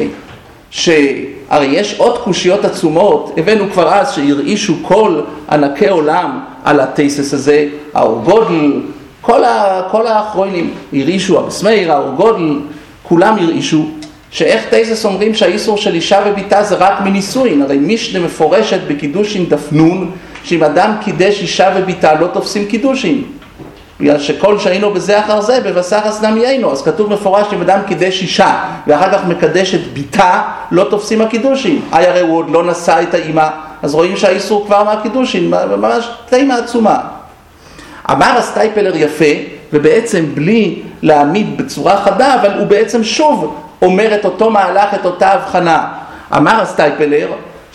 שהרי יש עוד קושיות עצומות, הבאנו כבר אז שהרעישו כל ענקי עולם על הטייסס הזה, האור גודל, כל האחרונים הרעישו, הבסמאיר, האור גודל, כולם הרעישו, שאיך טייסס אומרים שהאיסור של אישה וביתה זה רק מנישואין, הרי משנה מפורשת בקידושין דף נון, שאם אדם קידש אישה וביתה לא תופסים קידושין, בגלל שכל שהיינו בזה אחר זה, בבשר הסדם ייינו, אז כתוב מפורש שאם אדם קידש אישה, ואחר כך מקדש את ביתה, לא תופסים הקידושים. הרי הוא עוד לא נשא את האמא, אז רואים שהאיסור כבר מהקידושים, ממש תימה עצומה. אמר הסטייפלר יפה, ובעצם בלי להעמיד בצורה חדה, אבל הוא בעצם שוב אומר את אותו מהלך, את אותה הבחנה. אמר הסטייפלר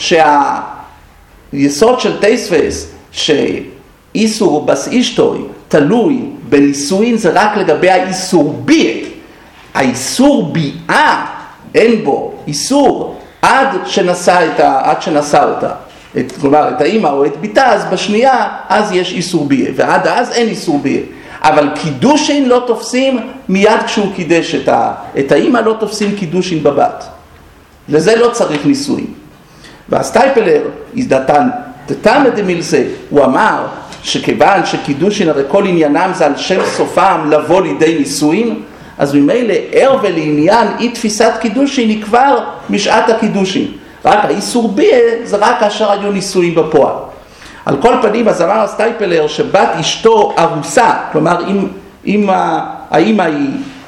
שהיסוד של טייספס, שאיסור בס אישתוי, תלוי בנישואין, זה רק לגבי האיסור ביה. האיסור ביאה אין בו איסור עד שנשא אותה. כלומר, את האמא או את ביתה, אז בשנייה, אז יש איסור ביה, ועד אז אין איסור ביה. אבל קידושין לא תופסים מיד כשהוא קידש את האמא, לא תופסים קידושין בבת. לזה לא צריך נישואין. והסטייפלר, תתמא דמילסה, הוא אמר שכיוון שקידושין הרי כל עניינם זה על שם סופם לבוא לידי נישואין, אז ממילא ערווה לעניין אי תפיסת קידושין היא כבר משעת הקידושין. רק האיסור ביה זה רק כאשר היו נישואין בפועל. על כל פנים, אז אמר הסטייפלר שבת אשתו ארוסה, כלומר אם האמא היא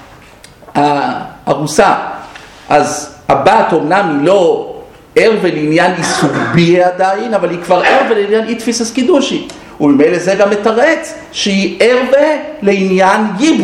הארוסה, אז הבת אומנם היא לא ערווה לעניין איסור ביה עדיין, אבל היא כבר ערווה לעניין אי תפיסת קידושין. וממילא זה גם מתרץ שהיא ערווה לעניין ייבום,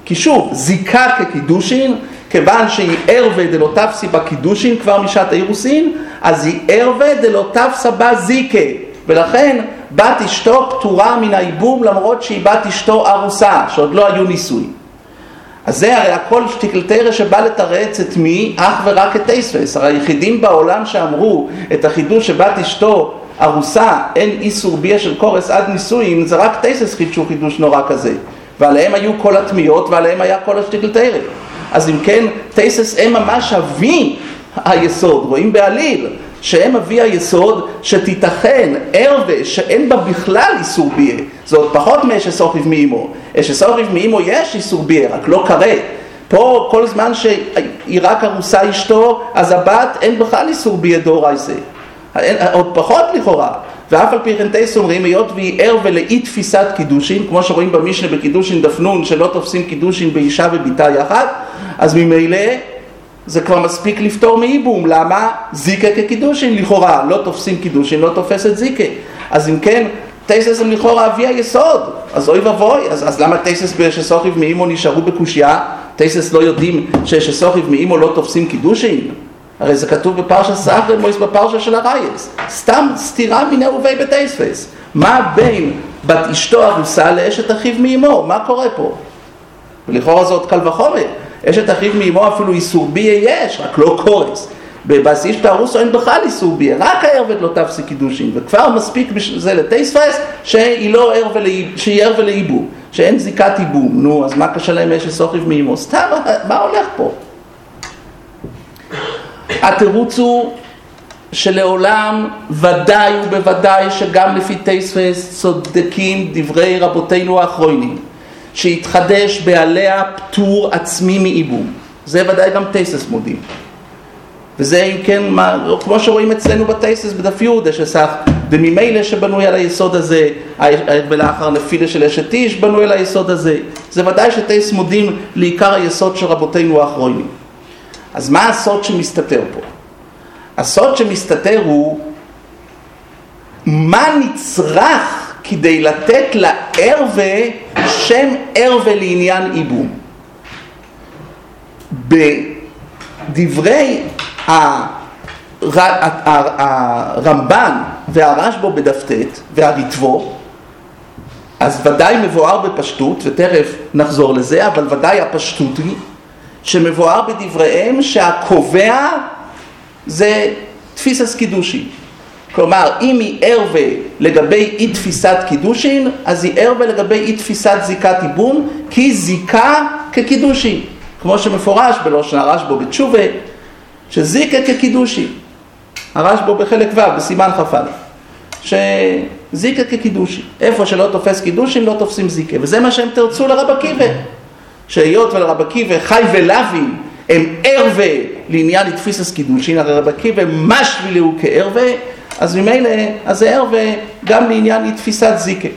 כי שוב, זיקה כקידושין, כיוון שהיא ערווה דלא תפסי בקידושין כבר משעת האירוסין, אז היא ערווה דלא תפסה בזיקה, ולכן בת אשתו פטורה מן הייבום למרות שהיא בת אשתו ארוסה, שעוד לא היו נישואים. אז זה הרי הכל שטיקלתרא שבא לתרץ את מי? אך ורק את תייספס. הרי היחידים בעולם שאמרו את החידוש שבת אשתו ארוסה, אין איסור ביה של קורס עד נישואים, זה רק תייספס חידשו חידוש נורא כזה. ועליהם היו כל התמיעות ועליהם היה כל השטיקלתרא. אז אם כן, תייספס הם ממש אבי היסוד, רואים בעליל, שהם אבי היסוד שתיתכן ערווה שאין בה בכלל איסור ביה. זה עוד פחות מאשת אוכיב מאמו. אשת אוכיב מאמו יש איסור ביה, רק לא קרה. פה כל זמן שהיא רק ארוסה אשתו, אז הבת אין בכלל איסור ביה דאורייתא. עוד פחות לכאורה. ואף על פי כן תייס אומרים, היות והיא ערווה לאי תפיסת קידושין, כמו שרואים במשנה בקידושין דף נון, שלא תופסים קידושין באישה וביתה יחד, אז ממילא זה כבר מספיק לפתור מייבום. למה? זיקה כקידושין לכאורה, לא תופסים קידושין, לא תופסת זיקה. אז אם כן, תייסס הם לכאורה אבי היסוד, אז אוי ובוי, אז למה תייסס שסוכיב מאימו נשארו בקושיה? תייסס לא יודעים שסוכיב מאימו לא תופסים קידושין? הרי זה כתוב בפרשת סחר מויס בפרשה של הרייס. סתם סתירה מיני ובי בתייספס. מה בין בת אשתו ארוסה לאשת אחיו מאמו? מה קורה פה? ולכאורה זה עוד קל וחומר. אשת אחיו מאמו אפילו איסור ביה יש, רק לא קורס. בבסיס ארוסו אין בכלל איסור ביה, רק הערווה לא תפסי קידושין, וכבר מספיק זה לתייספס שהיא לא ערווה לאיבום, שאין זיקת איבום. נו, אז מה קשה להם אשת אחיו מאמו? סתם, מה הולך פה? התירוץ הוא שלעולם ודאי ובוודאי שגם לפי תייספס צודקים דברי רבותינו האחרונים, שהתחדש בעליה פטור עצמי מאיבום. זה ודאי גם תייספס מודים. וזה אם כן, כמו שרואים אצלנו בתייספס בדף יהודה שסך, וממילא שבנוי על היסוד הזה, ולאחר נפילה של אשת איש בנוי על היסוד הזה. זה ודאי שתייספס מודים לעיקר היסוד של רבותינו האחרונים. אז מה הסוד שמסתתר פה? הסוד שמסתתר הוא מה נצרך כדי לתת לערווה שם ערווה לעניין איבום. בדברי הרמב"ן והרשב"א בדף ט' והריטב"א, אז ודאי מבואר בפשטות, ותכף נחזור לזה, אבל ודאי הפשטות היא שמבואר בדבריהם שהקובע זה תפיסת קידושין. כלומר, אם היא ערווה לגבי אי תפיסת קידושין, אז היא ערווה לגבי אי תפיסת זיקת איבום, כי זיקה כקידושין. כמו שמפורש בלושן הרשב"א בתשובה, שזיקה כקידושין. הרשב"א בחלק ו' בסימן כ"א, שזיקה כקידושין. איפה שלא תופס קידושין לא תופסים זיקה. וזה מה שהם תרצו לרב עקיבא. שהיות ולרב עקיבא חי ולווין הם ערווה לעניין תפיסת קידושין, הרי רב עקיבא משווה הוא כערווה, אז ממילא אז זה ערווה גם לעניין תפיסת זיקה.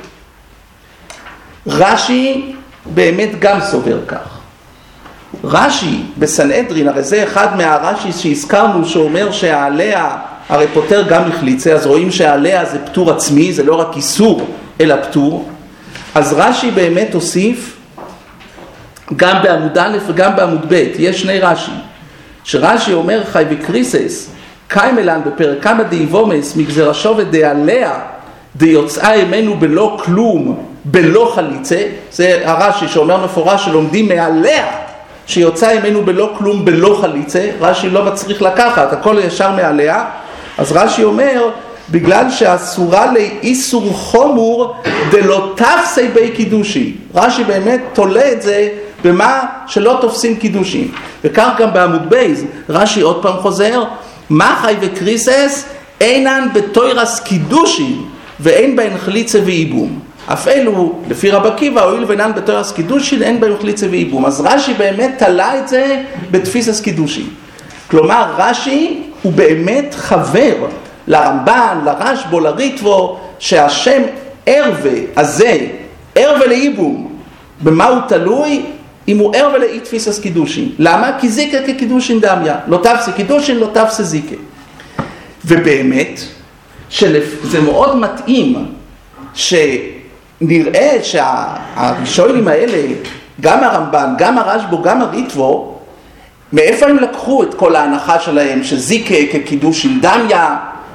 רש"י באמת גם סובר כך. רש"י בסנהדרין, הרי זה אחד מהרש"י שהזכרנו שאומר שהעליה הרי פותר גם מחליצה, אז רואים שהעליה זה פטור עצמי, זה לא רק איסור אלא פטור. אז רש"י באמת הוסיף גם בעמוד א' וגם בעמוד ב', יש שני רש"י, שרש"י אומר חי וקריסס, קיימלן בפרק כמה דאיבומס, מגזרשו ודעליה, דיוצאה ימנו בלא כלום, בלא חליצה, זה הרש"י שאומר מפורש שלומדים מעליה, שיוצאה ימנו בלא כלום, בלא חליצה, רש"י לא מצריך לקחת, הכל ישר מעליה, אז רש"י אומר, בגלל שאסורה לאיסור חומור דלא תפסי בי קידושי. רש"י באמת תולה את זה במה שלא תופסים קידושים. וכך גם בעמוד בייז, רש"י עוד פעם חוזר, מה חי וקריסס אינן בתוירס קידושין ואין בהן חליצה ואיבום. אף אלו, לפי רב עקיבא, הואיל ואינן בתוירס קידושין, אין בהן חליצה ואיבום. אז רש"י באמת תלה את זה בתפיסת קידושין. כלומר, רש"י הוא באמת חבר לרמב"ן, לרשב"א, לריטב"א, שהשם ערווה הזה, ערווה לאיבום, במה הוא תלוי? אם הוא ערווה לאי תפיסת קידושין. למה? כי זיקה כקידושין דמיה. לא תפסי קידושין, לא תפסי זיקה. ובאמת, זה מאוד מתאים שנראה שהראשונים האלה גם הרמב"ן, גם הרשב"א, גם הריטב"א, מאיפה הם לקחו את כל ההנחה שלהם שזיקה כקידוש עם דמיה?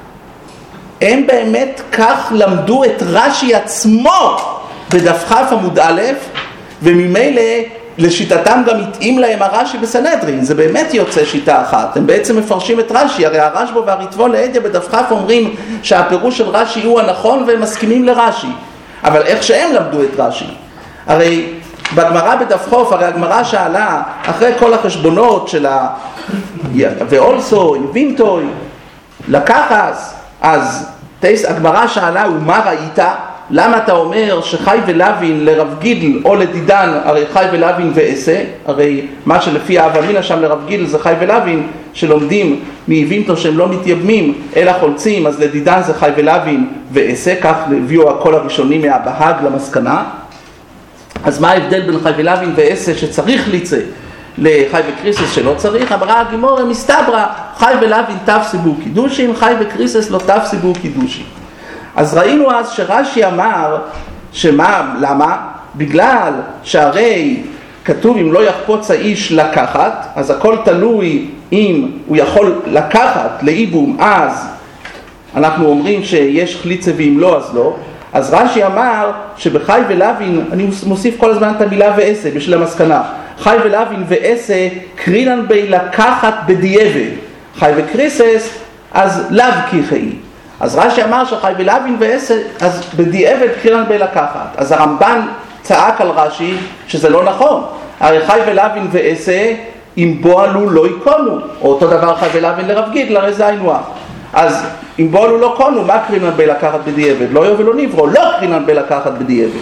הם באמת כך למדו את רש"י עצמו בדף כ' עמוד א', וממילא לשיטתם גם התאים להם הרש"י בסנהדרין. זה באמת יוצא שיטה אחת, הם בעצם מפרשים את רש"י. הרי הרשב"א והריטב"א לעדיה בדף כ' אומרים שהפירוש של רש"י הוא הנכון והם מסכימים לרש"י, אבל איך שהם למדו את רש"י? הרי בגמרא בדף חוף, הרי הגמרא שאלה אחרי כל החשבונות של ואולסוי, וינטוי, לקחס, אז הגמרא שאלה, ומה ראית? למה אתה אומר שחי ולוין לרב גידל או לדידן, הרי חי ולוין ועשה, הרי מה שלפי האב אמינא שם לרב גידל זה חי ולוין, שלומדים מווינטו שהם לא מתייבמים אלא חולצים, אז לדידן זה חי ולוין ועשה, כך הביאו הכל הראשונים מהבהג למסקנה. אז מה ההבדל בין חי ולוין ועשה שצריך ליצא לחי וקריסס שלא צריך? אמרה הגימורה מסתברא, חי ולוין תפסיבו קידושין, חי וקריסס לא תפסיבו קידושין. אז ראינו אז שרש"י אמר למה? בגלל שהרי כתוב אם לא יחפוץ האיש לקחת, אז הכל תלוי אם הוא יכול לקחת לאיבום, אז אנחנו אומרים שיש חליצה ואם לא אז לא. אז רש"י אמר שבחי ולוין, אני מוסיף כל הזמן את המילה ועשה בשביל המסקנה, חי ולוין ועשה קרינן בי לקחת בדיעבד, חי וקריסס אז לאו כיחי. אז רש"י אמר שחי ולוין ועשה אז בדיעבד קרינן בי לקחת. אז הרמב"ן צעק על רש"י שזה לא נכון, הרי חי ולוין ועשה אם בו עלו לא יקונו, או אותו דבר חי ולוין לרב גידל, הרי זה היינו. אז אם בו עלו לא קונו, מה קרינן בי לקחת בדיעבד? לא יו ולא נברו, לא קרינן בי לקחת בדיעבד.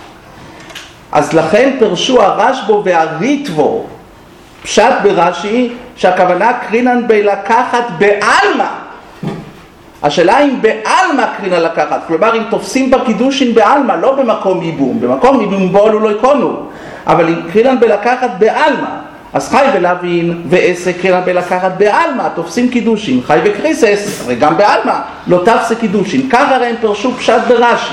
אז לכן פרשו הרשב"א והריטב"א פשט ברש"י שהכוונה קרינן בי לקחת בעלמא. השאלה אם בעלמא קרינן לקחת, כלומר אם תופסים בקידושין בעלמא, לא במקום ייבום, במקום ייבום בו עלו לא יקונו, אבל אם קרינן בי לקחת בעלמא, אז חי ולוין ועשה קרינן בי לקחת בעלמא, תופסים קידושין, חי וקריסס, הרי גם בעלמא, לא תפסה קידושין. כך הרי הם פרשו פשט ברש"י.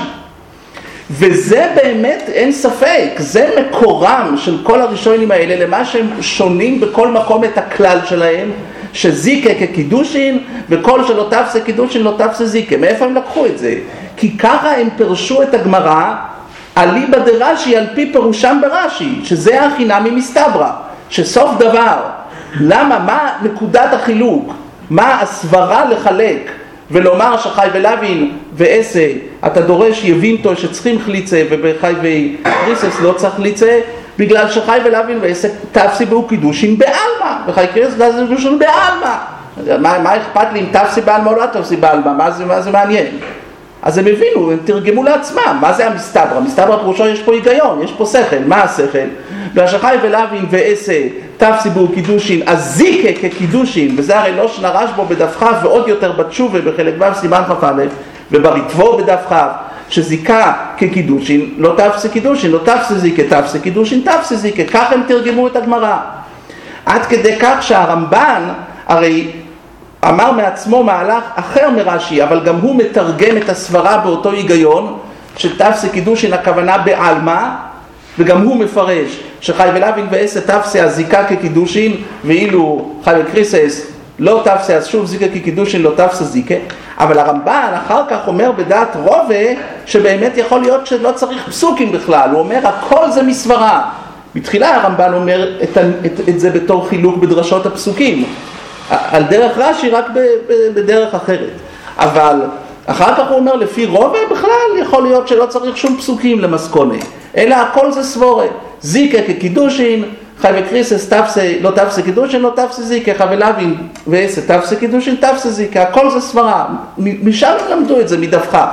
וזה באמת אין ספק, זה מקורם של כל הראשונים האלה, למה שהם שונים בכל מקום את הכלל שלהם, שזיקה כקידושין, וכל שלא תפסה קידושין לא תפסה זיקה. מאיפה הם לקחו את זה? כי ככה הם פרשו את הגמרא, אליבא דרש"י על פי פירושם ברש"י, שזה החינמי מסתברא, שסוף דבר, למה, מה נקודת החילוק, מה הסברה לחלק, ולומר שחי ולוין ועשה אתה דורש יבינתו שצריכים חליצה ובחי וקריסס לא צריך חליצה, בגלל שחי ולוין ועשה תפסיבו קידושין בעלמא, וחי קריסס לא צריך קידושין בעלמא. מה אכפת לי אם תפסי בעלמא או לא תפסי בעלמא? מה זה מעניין? אז הם הבינו, הם תרגמו לעצמם, מה זה המסתברא? מסתברא פירושו יש פה היגיון, יש פה שכל. מה השכל? והשחי ולוין ועשה תפסיבו קידושין, אז זיקה כקידושין, וזה הרי לא שנרשב"א בדף כ' ועוד יותר בתשובה בחלק ו' סימן כ"א, ובריטב"א בדף כ' שזיקה כקידושין, לא תפסה קידושין, לא תפסה זיקה, תפסה קידושין, תפסה זיקה. כך הם תרגמו את הגמרא. עד כדי כך שהרמב"ן הרי אמר מעצמו מהלך אחר מרש"י, אבל גם הוא מתרגם את הסברה באותו היגיון, שתפסה קידושין הכוונה בעלמא, וגם הוא מפרש שחי ולוין ועשה תפסה הזיקה כקידושין, ואילו חי וקריסס לא תפסה, אז שוב זיקה כקידושין לא תפסה זיקה. אבל הרמב"ן אחר כך אומר בדעת רובה שבאמת יכול להיות שלא צריך פסוקים בכלל, הוא אומר הכל זה מסברה. בתחילה הרמב"ן אומר את זה בתור חילוק בדרשות הפסוקים, על דרך רש"י רק בדרך אחרת, אבל אחר כך הוא אומר לפי רובה בכלל יכול להיות שלא צריך שום פסוקים למסכונה, אלא הכל זה סבורה, זיקה כקידושין, חי וקריסס תפסה, לא תפסה קידושין, לא תפסה זיקה, חי ולוין ועשה תפסה קידושין, תפסה זיקה, הכל זה סברה. משם למדו את זה מדף כ'.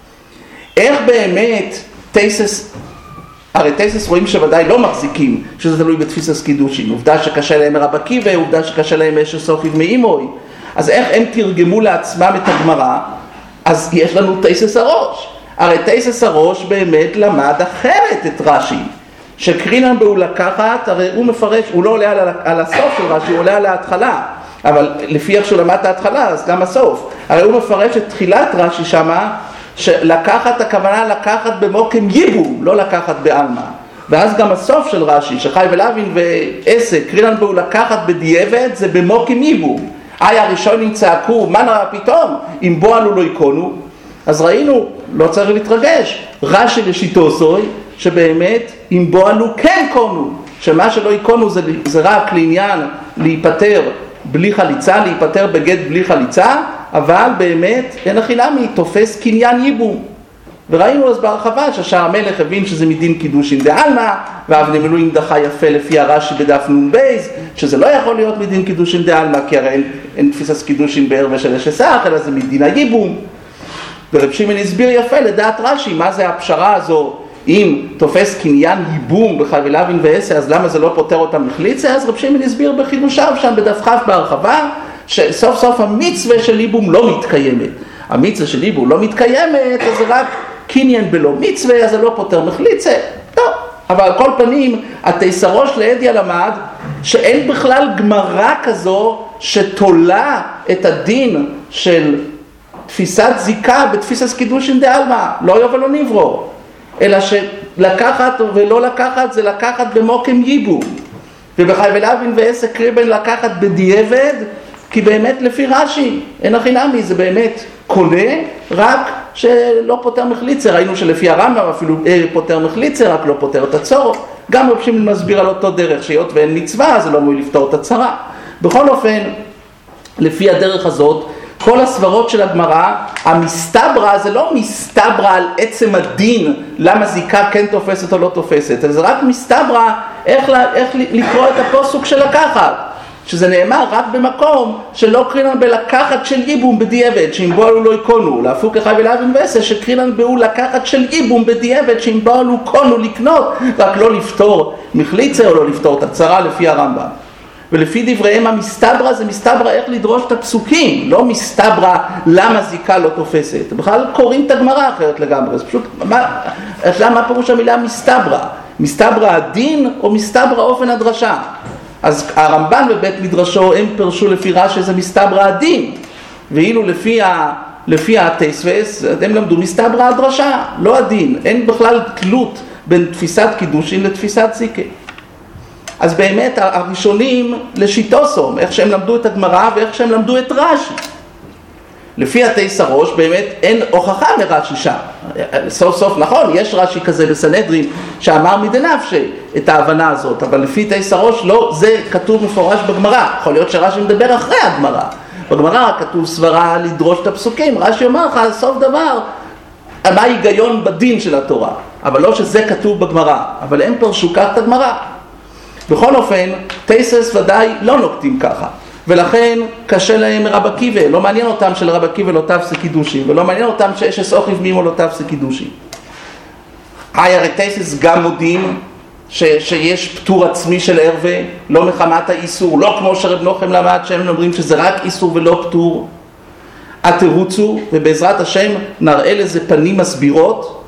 איך באמת תייסס, הרי תייסס רואים שוודאי לא מחזיקים שזה תלוי בתפיסס קידושין, עובדה שקשה להם רב עקיבא, עובדה שקשה להם אשר סוחיב מאימוי, אז איך הם תרגמו לעצמם את הגמרא? אז יש לנו תייסס הראש, הרי תייסס הראש באמת למד אחרת את רש"י, שקרינן בו לקחת, הרי הוא מפרש, הוא לא עולה על הסוף של רש"י, הוא עולה על ההתחלה, אבל לפי איך שהוא למד את ההתחלה, אז גם הסוף, הרי הוא מפרש את תחילת רש"י שמה, שלקחת הכוונה לקחת במוקם ייבום, לא לקחת בעלמא, ואז גם הסוף של רש"י, שחי ולהבין ועסק, קרינן בו לקחת בדיעבד, זה במוקים ייבום. הראשונים צעקו, מה נראה פתאום? אם בו עלו לא יקונו. אז ראינו, לא צריך להתרגש, רש"י לשיטוסוי, שבאמת אם בו עלו כן קונו, שמה שלא יקונו זה רק לעניין להיפטר בלי חליצה, להיפטר בגט בלי חליצה, אבל באמת אין החילמי, תופס קניין ייבום. וראינו אז בהרחבה ששער המלך הבין שזה מדין קידושין דעלמא, ואבני מילואים דחה יפה לפי הרש"י בדף נון בייז, שזה לא יכול להיות מדין קידושין דעלמא, כי הרי אין תפיסת קידושין בערווה של השסח, אלא זה מדין הייבום. ורב שמעון הסביר יפה לדעת רש"י, מה זה הפשרה הזו, אם תופס קניין ייבום בחי ולהבין ועשה, אז למה זה לא פותר אותם מחליצה? אז רב שמעון הסביר בחידושיו שם בדף כ' בהרחבה, שסוף סוף המצווה של ייבום לא מתקיימת. המצווה של ייבום לא מתקיימת, אז זה רק קניין בלא מצווה, אז זה לא פותר מחליצה. טוב, אבל על כל פנים, התיסרוש לעדיה למד שאין בכלל גמרא כזו שתולה את הדין של תפיסת זיקה בתפיסת קידושין דעלמא, לא יובל לא נברור, אלא שלקחת ולא לקחת זה לקחת במוקם ייבום, ובחי ולהבין ועסק קריבן לקחת בדיעבד, כי באמת לפי רש"י, אין החינמי, זה באמת קונה, רק שלא פותר מחליצה. ראינו שלפי הרמב"ם אפילו פותר מחליצה, רק לא פותר את הצורך. גם רב שמעון מסביר על אותו דרך, שהיות ואין מצווה, זה לא מועיל לפתור את הצרה. בכל אופן, לפי הדרך הזאת, כל הסברות של הגמרא, המסתברא זה לא מסתברא על עצם הדין, למה זיקה כן תופסת או לא תופסת, זה רק מסתברא איך לקרוא את הפוסוק של לקחת. שזה נאמר רק במקום שלא קרינן בלקחת של ייבום בדיעבד, שאם בו עלו לא יקונו, להפוק לחי ולהבין ועשה, שקרינן בו לקחת של ייבום בדיעבד, שאם בו עלו קונו לקנות, רק לא לפתור מחליצה או לא לפתור את הצרה לפי הרמב"ם. ולפי דבריהם המסתברא זה מסתברא איך לדרוש את הפסוקים, לא מסתברא למה זיקה לא תופסת. בכלל קוראים את הגמרא אחרת לגמרי, זה פשוט, מה פירוש המילה מסתברא? מסתברא הדין או מסתברא אופן הדרשה? אז הרמב"ן בבית מדרשו הם פרשו לפי רש"י שזה מסתברא הדין, ואילו לפי התוספות הם למדו מסתברא הדרשה, לא הדין. אין בכלל תלות בין תפיסת קידושין לתפיסת זיקה. אז באמת הראשונים לשיטוסום, איך שהם למדו את הגמרא ואיך שהם למדו את רש"י. לפי התיסרוש באמת אין הוכחה מרש"י שם. סוף סוף נכון, יש רש"י כזה בסנהדרין שאמר מדנפשי את ההבנה הזאת, אבל לפי תיסרוש לא, זה כתוב מפורש בגמרא. יכול להיות שרש"י מדבר אחרי הגמרא. בגמרא כתוב סברה לדרוש את הפסוקים, רש"י אומר לך סוף דבר, מה ההיגיון בדין של התורה, אבל לא שזה כתוב בגמרא, אבל הם פרשו כך את הגמרא. בכל אופן, תיסס ודאי לא נוקטים ככה. ולכן קשה להם רב עקיבא, לא מעניין אותם שלרב עקיבא לא תפסק קידושין, ולא מעניין אותם שאשס אוכיב מימו לא תפסק קידושין. הרי תיסס גם מודים שיש פטור עצמי של ערווה, לא מחמת האיסור, לא כמו שרב נוחם למד שהם אומרים שזה רק איסור ולא פטור. התירוצו, ובעזרת השם נראה לזה פנים מסבירות,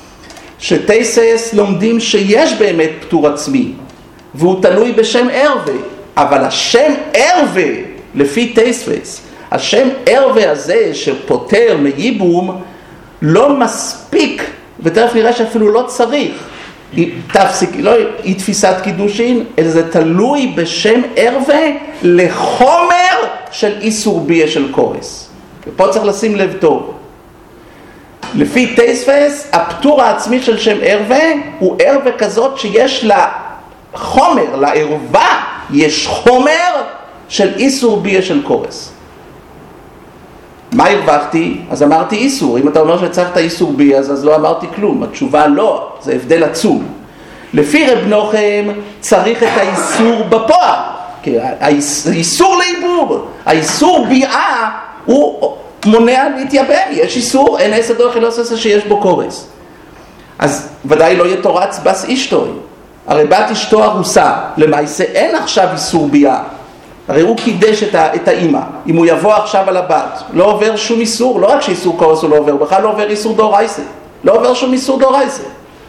שתיסס לומדים שיש באמת פטור עצמי, והוא תלוי בשם ערווה. אבל השם ערווה, לפי תוספות, השם ערווה הזה שפותר מייבום, לא מספיק, ותכף נראה שאפילו לא צריך, לא היא תפיסת קידושין, אלא זה תלוי בשם ערווה לחומר של איסור ביה של קורס. ופה צריך לשים לב טוב. לפי תוספות, הפטור העצמי של שם ערווה, הוא ערווה כזאת שיש לה חומר, לערווה, יש חומר של איסור ביה של קורס. מה הרווחתי? אז אמרתי איסור. אם אתה אומר שצריך את האיסור ביה, אז לא אמרתי כלום. התשובה לא, זה הבדל עצום. לפי רב נוחם צריך את האיסור בפועל. כי האיסור לעיבור, האיסור ביאה הוא מונע להתייבם. יש איסור, אין עשר דרך לא עושה שיש בו קורס. אז ודאי לא יתורץ בס אשתוי. הרי בת אשתו הרוסה, למעשה אין עכשיו איסור ביאה. הרי הוא קידש את האמא. אם הוא יבוא עכשיו על הבת, לא עובר שום איסור, לא רק שאיסור קורס הוא לא עובר, בכלל לא עובר איסור דאורייתא. לא עובר שום איסור דאורייתא.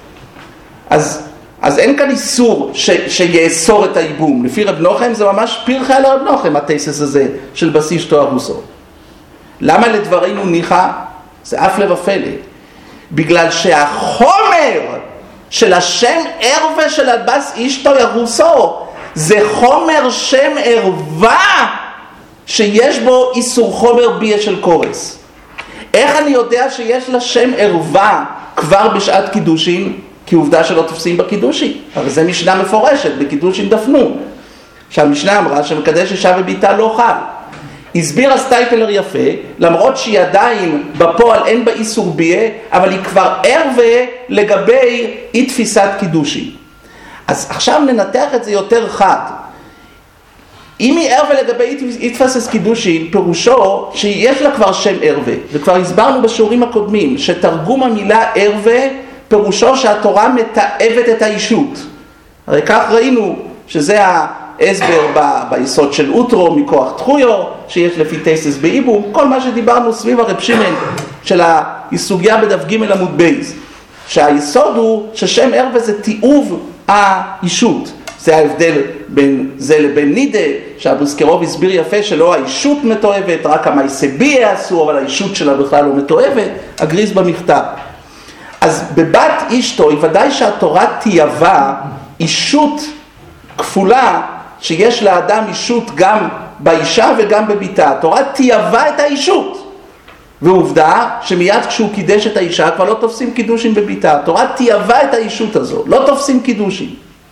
אז אין כאן איסור שיאסור את הייבום. לפי רב נוחם זה ממש פרחה על רב נוחם, התיסס הזה של בס אשתו הרוסו. למה לדברינו ניחא? זה אף לבפלא. בגלל שהחומר של השם ערווה של הבס אשתו ירוסו, זה חומר שם ערווה שיש בו איסור חומר ביה של קורס. איך אני יודע שיש לה שם ערווה כבר בשעת קידושין? כי עובדה שלא תופסים בקידושין. אבל זה משנה מפורשת בקידושין דפנו, שהמשנה אמרה שמקדש אישה וביתה לא חל. הסביר הסטייפלר יפה, למרות שהיא עדיין בפועל אין בה איסור ביה, אבל היא כבר ערווה לגבי אי תפיסת קידושין. אז עכשיו ננתח את זה יותר חד. אם היא ערווה לגבי אי תפיסת קידושין, פירושו שיש לה כבר שם ערווה. וכבר הסברנו בשיעורים הקודמים שתרגום המילה ערווה פירושו שהתורה מתאבת את האישות. הרי כך ראינו שזה ההסבר ביסוד של אוטרו מכוח תחויו, שיש לפי טייסס באיבום, כל מה שדיברנו סביב הרב שמעון של הסוגיה בדף ג' עמוד בייז. שהיסוד הוא ששם ערווה זה תיעוב האישות. זה ההבדל בין זה לבין נידה, שהבוסקרוב הסביר יפה שלא האישות מתואבת, רק המעשה ביה אסור, אבל האישות שלה בכלל לא מתואבת, הגריז במכתב. אז בבת אשתו, ודאי שהתורה תייבה אישות כפולה, שיש לאדם אישות גם באישה וגם בביתה. התורה תייבה את האישות. ועובדה שמיד כשהוא קידש את האישה, כבר לא תופסים קידושין בביתה. התורה תייבה את האישות הזו, לא תופסים קידושין.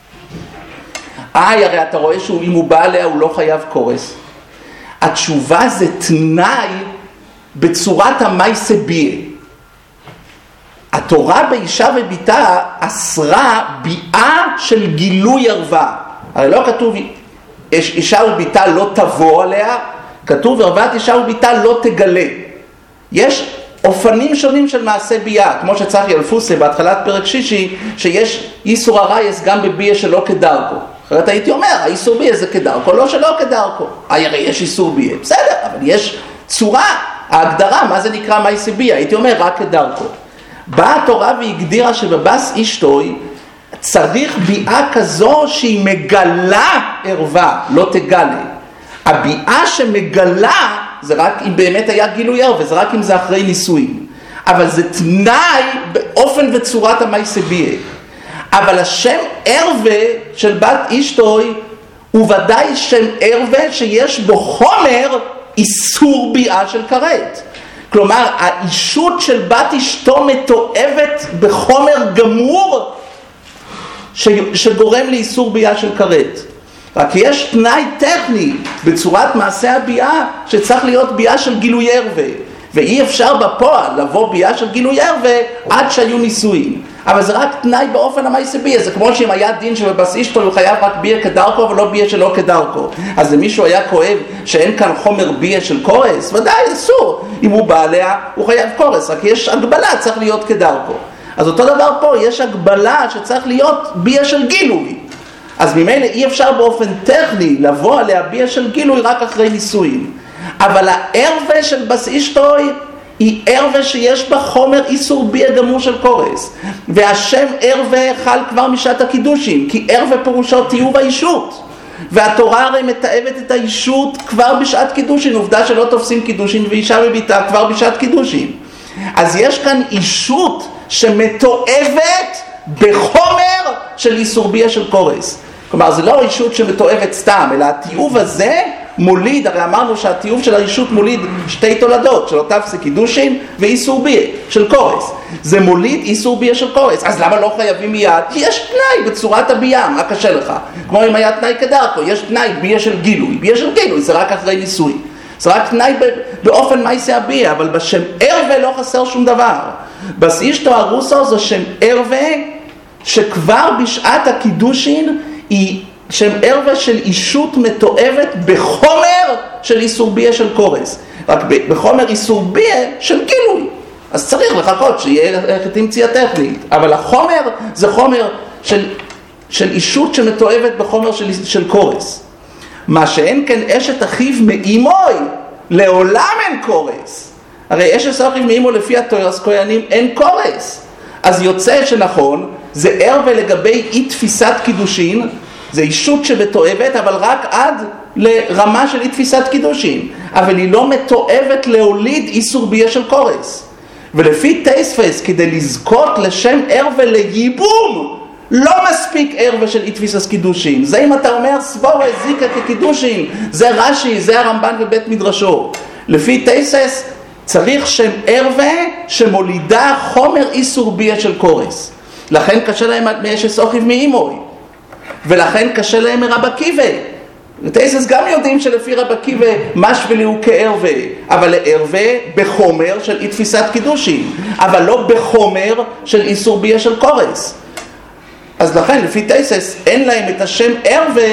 הרי אתה רואה שאם הוא בא עליה הוא לא חייב קורס. התשובה זה תנאי בצורת המייסה ביה. התורה באישה וביתה אסרה ביאה של גילוי ערווה. הרי לא כתוב אישה וביתה לא תבוא עליה, כתוב ערוות אישה וביתה לא תגלה. יש אופנים שונים של מעשה ביאה, כמו שצריך ילפוסה בהתחלת פרק שישי, שיש איסור הרייס גם בביאה שלא כדרכו. אחרת הייתי אומר, האיסור ביה זה כדרכו, לא שלא כדרכו. הרי יש איסור ביה, בסדר, אבל יש צורה, ההגדרה, מה זה נקרא מעשה ביה? הייתי אומר, רק כדרכו. באה התורה והגדירה שבבס אשתוי צריך ביאה כזו שהיא מגלה ערווה, לא תגלה. הביאה שמגלה זה רק אם באמת היה גילוי ערווה, זה רק אם זה אחרי נישואים. אבל זה תנאי באופן וצורת המעשה ביה. אבל השם ערווה של בת אשתוי הוא ודאי שם ערווה שיש בו חומר איסור ביאה של כרת. כלומר, האישות של בת אשתו מתואבת בחומר גמור שגורם לאיסור ביאה של כרת. רק יש תנאי טכני בצורת מעשה הביאה שצריך להיות ביאה של גילוי ערווה. ואי אפשר בפועל לבוא ביאה של גילוי ערווה עד שהיו נישואים. אבל זה רק תנאי באופן המעשה ביה. זה כמו שאם היה דין שבבס אשתו הוא חייב רק ביה כדרכו ולא ביה שלא כדרכו. אז למישהו היה כואב שאין כאן חומר ביה של קורס? ודאי, אסור. אם הוא בא עליה הוא חייב קורס, רק יש הגבלה, צריך להיות כדרכו. אז אותו דבר פה, יש הגבלה שצריך להיות ביה של גילוי. אז ממילא אי אפשר באופן טכני לבוא עליה ביה של גילוי רק אחרי נישואים. אבל הערווה של בס אשתוי היא ערווה שיש בה חומר איסור ביה גמור של קורס. והשם ערווה חל כבר משעת הקידושין, כי ערווה פירושו תיעוב האישות. והתורה הרי מתאבת את האישות כבר בשעת קידושין, עובדה שלא תופסים קידושין ואישה וביתה כבר בשעת קידושין. אז יש כאן אישות שמתואבת בחומר של איסור ביה של קורס. כלומר, זה לא אישות שמתואבת סתם, אלא התיעוב הזה מוליד, הרי אמרנו שהתיעוב של האישות מוליד שתי תולדות, של אותה קידושין ואיסור ביה של קורס. זה מוליד איסור ביה של קורס. אז למה לא חייבים מיד? כי יש תנאי בצורת הבייה, מה קשה לך? כמו אם היה תנאי כדרכו, יש תנאי ביה של גילוי. ביה של גילוי זה רק אחרי ניסוי. זה רק תנאי באופן מעשה הבייה, אבל בשם ערווה לא חסר שום דבר. בס אשתו ארוסו זה שם ערווה שכבר בשעת הקידושין היא שם ערווה של אישות מתואבת בחומר של איסור ביה של קורס. רק בחומר איסור ביה של גילוי. אז צריך לחכות שיהיה תמציא טכנית. אבל החומר זה חומר של אישות שמתואבת בחומר של קורס. מה שאין כן אשת אחיו מאימוי, לעולם אין קורס. הרי אשת אחיו מאימו לפי התורס כהנים אין קורס. אז יוצא שנכון, זה ערווה לגבי אי תפיסת קידושין, זה אישות שמתואבת, אבל רק עד לרמה של אי תפיסת קידושין. אבל היא לא מתואבת להוליד איסור ביה של קורס. ולפי תייספס, כדי לזכות לשם ערווה לייבום, לא מספיק ערווה של אי-תפיסס קידושין. זה אם אתה אומר סבורה זיקה כקידושין, זה רש"י, זה הרמב"ן בבית מדרשו. לפי תייספס צריך שם ערווה שמולידה חומר איסור ביה של קורס. לכן קשה להם מאשס אוכיב מאימוי, ולכן קשה להם מרב עקיבא. ותייסס גם יודעים שלפי רב עקיבא משווה הוא כערווה, אבל לערווה בחומר של אי תפיסת קידושין, אבל לא בחומר של איסור ביה של קורס. אז לכן לפי תייסס אין להם את השם ערווה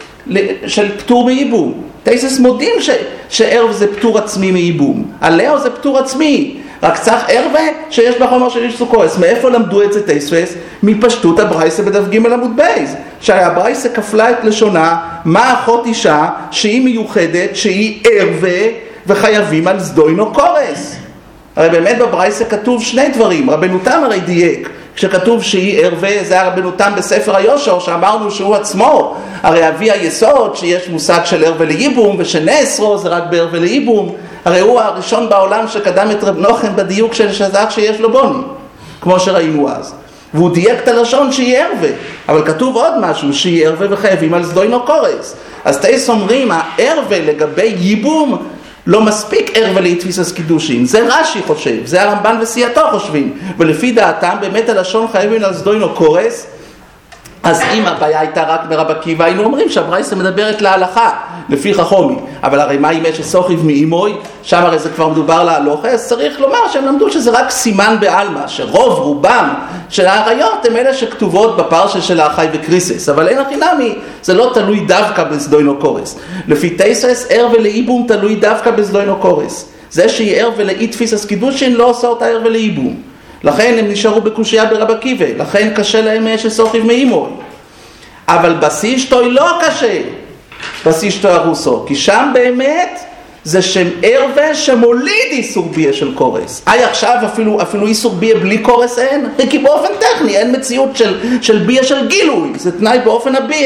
של פטור מייבום. תייסס מודים שערווה זה פטור עצמי מייבום, עליה זה פטור עצמי, רק צריך ערווה שיש בחומר של איסור קורס. מאיפה למדו את זה תייסס? מפשטות הברייסה בדף ג' עמוד בייז, שהברייסה כפלה את לשונה מה אחות אישה שהיא מיוחדת, שהיא ערווה וחייבים על זדוינו קורס. הרי באמת בברייסה כתוב שני דברים. רבנו תם הרי דייק כשכתוב שהיא ערווה, זה הרבנו תם בספר היושר שאמרנו שהוא עצמו הרי אבי היסוד שיש מושג של ערווה לייבום, ושנעשרו זה רק בערווה לייבום. הרי הוא הראשון בעולם שקדם את רב נוחם בדיוק של שזך שיש לו בוני, כמו שראינו אז, והוא דייק את הלשון שהיא ערווה, אבל כתוב עוד משהו שהיא ערווה וחייבים על זדוינו קורס. אז תייס אומרים הערווה לגבי ייבום לא מספיק ערווה להתפיסס קידושין, זה רש"י חושב, זה הרמב"ן וסייעתו חושבים, ולפי דעתם באמת הלשון חייבים על זדוינו קורס. אז אם הבעיה הייתה רק מרב עקיבא, היינו אומרים שהברייסה מדברת להלכה, לפי חכומי. אבל הרי מה אם יש אוכיב מאימוי, שם הרי זה כבר מדובר להלוכה, אז צריך לומר שהם למדו שזה רק סימן בעלמא, שרוב רובם של העריות הם אלה שכתובות בפרשה של האחי וקריסס, אבל אין הכי נמי, זה לא תלוי דווקא בזדוינו קורס. לפי תייסס, ערווה לאיבום תלוי דווקא בזדוינו קורס. זה שהיא ערווה לאי תפיסס קידושין לא עושה אותה ערווה לאיבום. לכן הם נשארו בקושייה ברב עקיבא, לכן קשה להם מאשס אוכיב מאימוי. אבל בסישתוי לא קשה, בסישתוי הרוסו, כי שם באמת זה שם ערווה שמוליד איסור ביה של קורס. עכשיו אפילו איסור ביה בלי קורס אין, כי באופן טכני אין מציאות של ביה של גילוי, זה תנאי באופן הביה.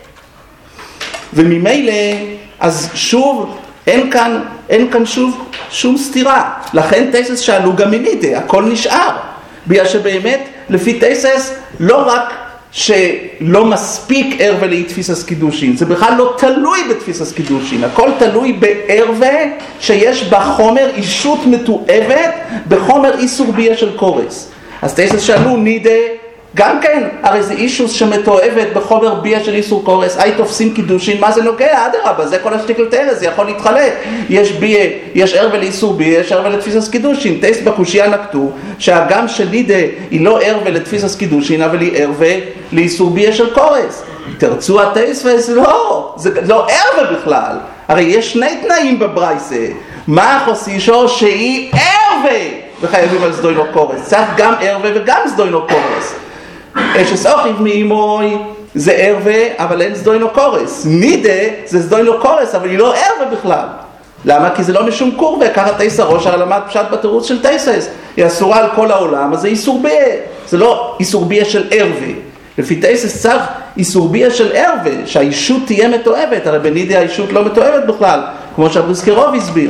וממילא אז שוב אין כאן שום סתירה. לכן תייסס שאלו גם מנידה, הכל נשאר. בגלל שבאמת לפי תייסס לא רק שלא מספיק ערווה להתפיסס קידושין, זה בכלל לא תלוי בתפיסס קידושין, הכל תלוי בערווה שיש בחומר אישות מתואבת בחומר איסור ביה של קורס. אז תייסס שאלו נידה גם כן, הרי זה אישוס שמתואבת בחומר ביה של איסור קורס, אי תופסים קידושין, מה זה נוגע? אדרבה, זה כל השתיקל תרס, זה יכול להתחלק. יש ביה, יש ערווה לאיסור ביה, יש ערווה לתפיסס קידושין. טייס בקושיה נקטו שהגם של נידה היא לא ערווה לתפיסס קידושין, אבל היא ערווה לאיסור ביה של קורס. תרצו הטייס וזה לא, זה לא ערווה בכלל. הרי יש שני תנאים בברייסה. מה חוסישו שהיא ערווה וחייבים על זדוינו קורס. צריך גם ערווה וגם זדוינו קורס. אשס אוכיב מאימוי זה ערווה אבל אין זדוינו קורס. נידה זה זדוינו קורס אבל היא לא ערווה בכלל. למה? כי זה לא משום קורבה. ככה תייס הראש הרי למד פשט בתירוץ של תייסס, היא אסורה על כל העולם, אז זה איסור ביה, זה לא איסור ביה של ערווה. לפי תייסס צריך איסור ביה של ערווה, שהאישות תהיה מתואבת. הרי בנידה האישות לא מתואבת בכלל, כמו שהבריסקרוב הסביר.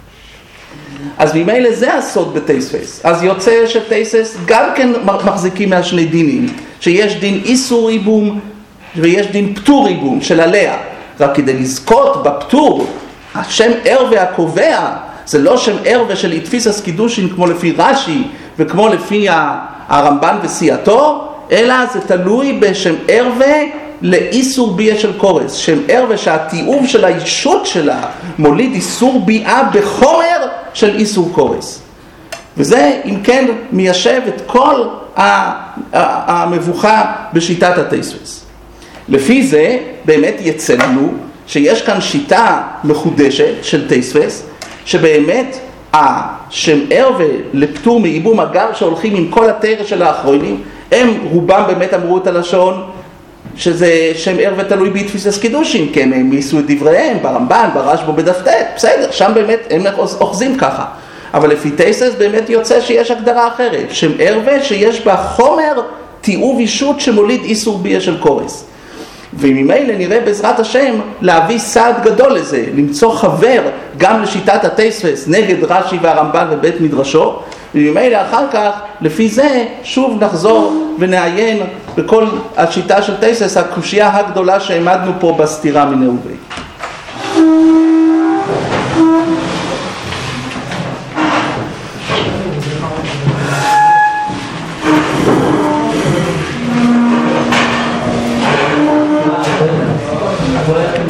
אז ממילא זה הסוד בתייסס. אז יוצא שתייסס גם כן מחזיקים מהשני דינים, שיש דין איסור ייבום ויש דין פטור ייבום של עליה. רק כדי לזכות בפטור, השם ערווה הקובע זה לא שם ערווה של התפיסס קידושין כמו לפי רש"י וכמו לפי הרמב"ן וסייעתו, אלא זה תלוי בשם ערווה לאיסור ביה של קורס. שם ערווה שהתיאוב של האישות שלה מוליד איסור ביאה בחומר של איסור קורס. וזה אם כן מיישב את כל המבוכה בשיטת התייסס. לפי זה באמת יצא לנו שיש כאן שיטה מחודשת של תייסס, שבאמת השם ערווה לפטור מייבום, אגב שהולכים עם כל התרא של האחרונים, הם רובם באמת אמרו את הלשון שזה שם ערווה תלוי בתפיסס קידושין, כי הם יישאו את דבריהם ברמב"ן, ברשב"א, בדף ט', בסדר, שם באמת הם אוחזים ככה. אבל לפי תייסס באמת יוצא שיש הגדרה אחרת, שם ערווה שיש בה חומר תיאוב אישות שמוליד איסור ביה של קורס. וממילא נראה בעזרת השם להביא סעד גדול לזה, למצוא חבר גם לשיטת התייסס נגד רש"י והרמב"ן ובית מדרשו, וממילא אחר כך, לפי זה, שוב נחזור ונעיין בכל השיטה של תוספות, הקושייה הגדולה שהעמדנו פה בסתירה מנעורי.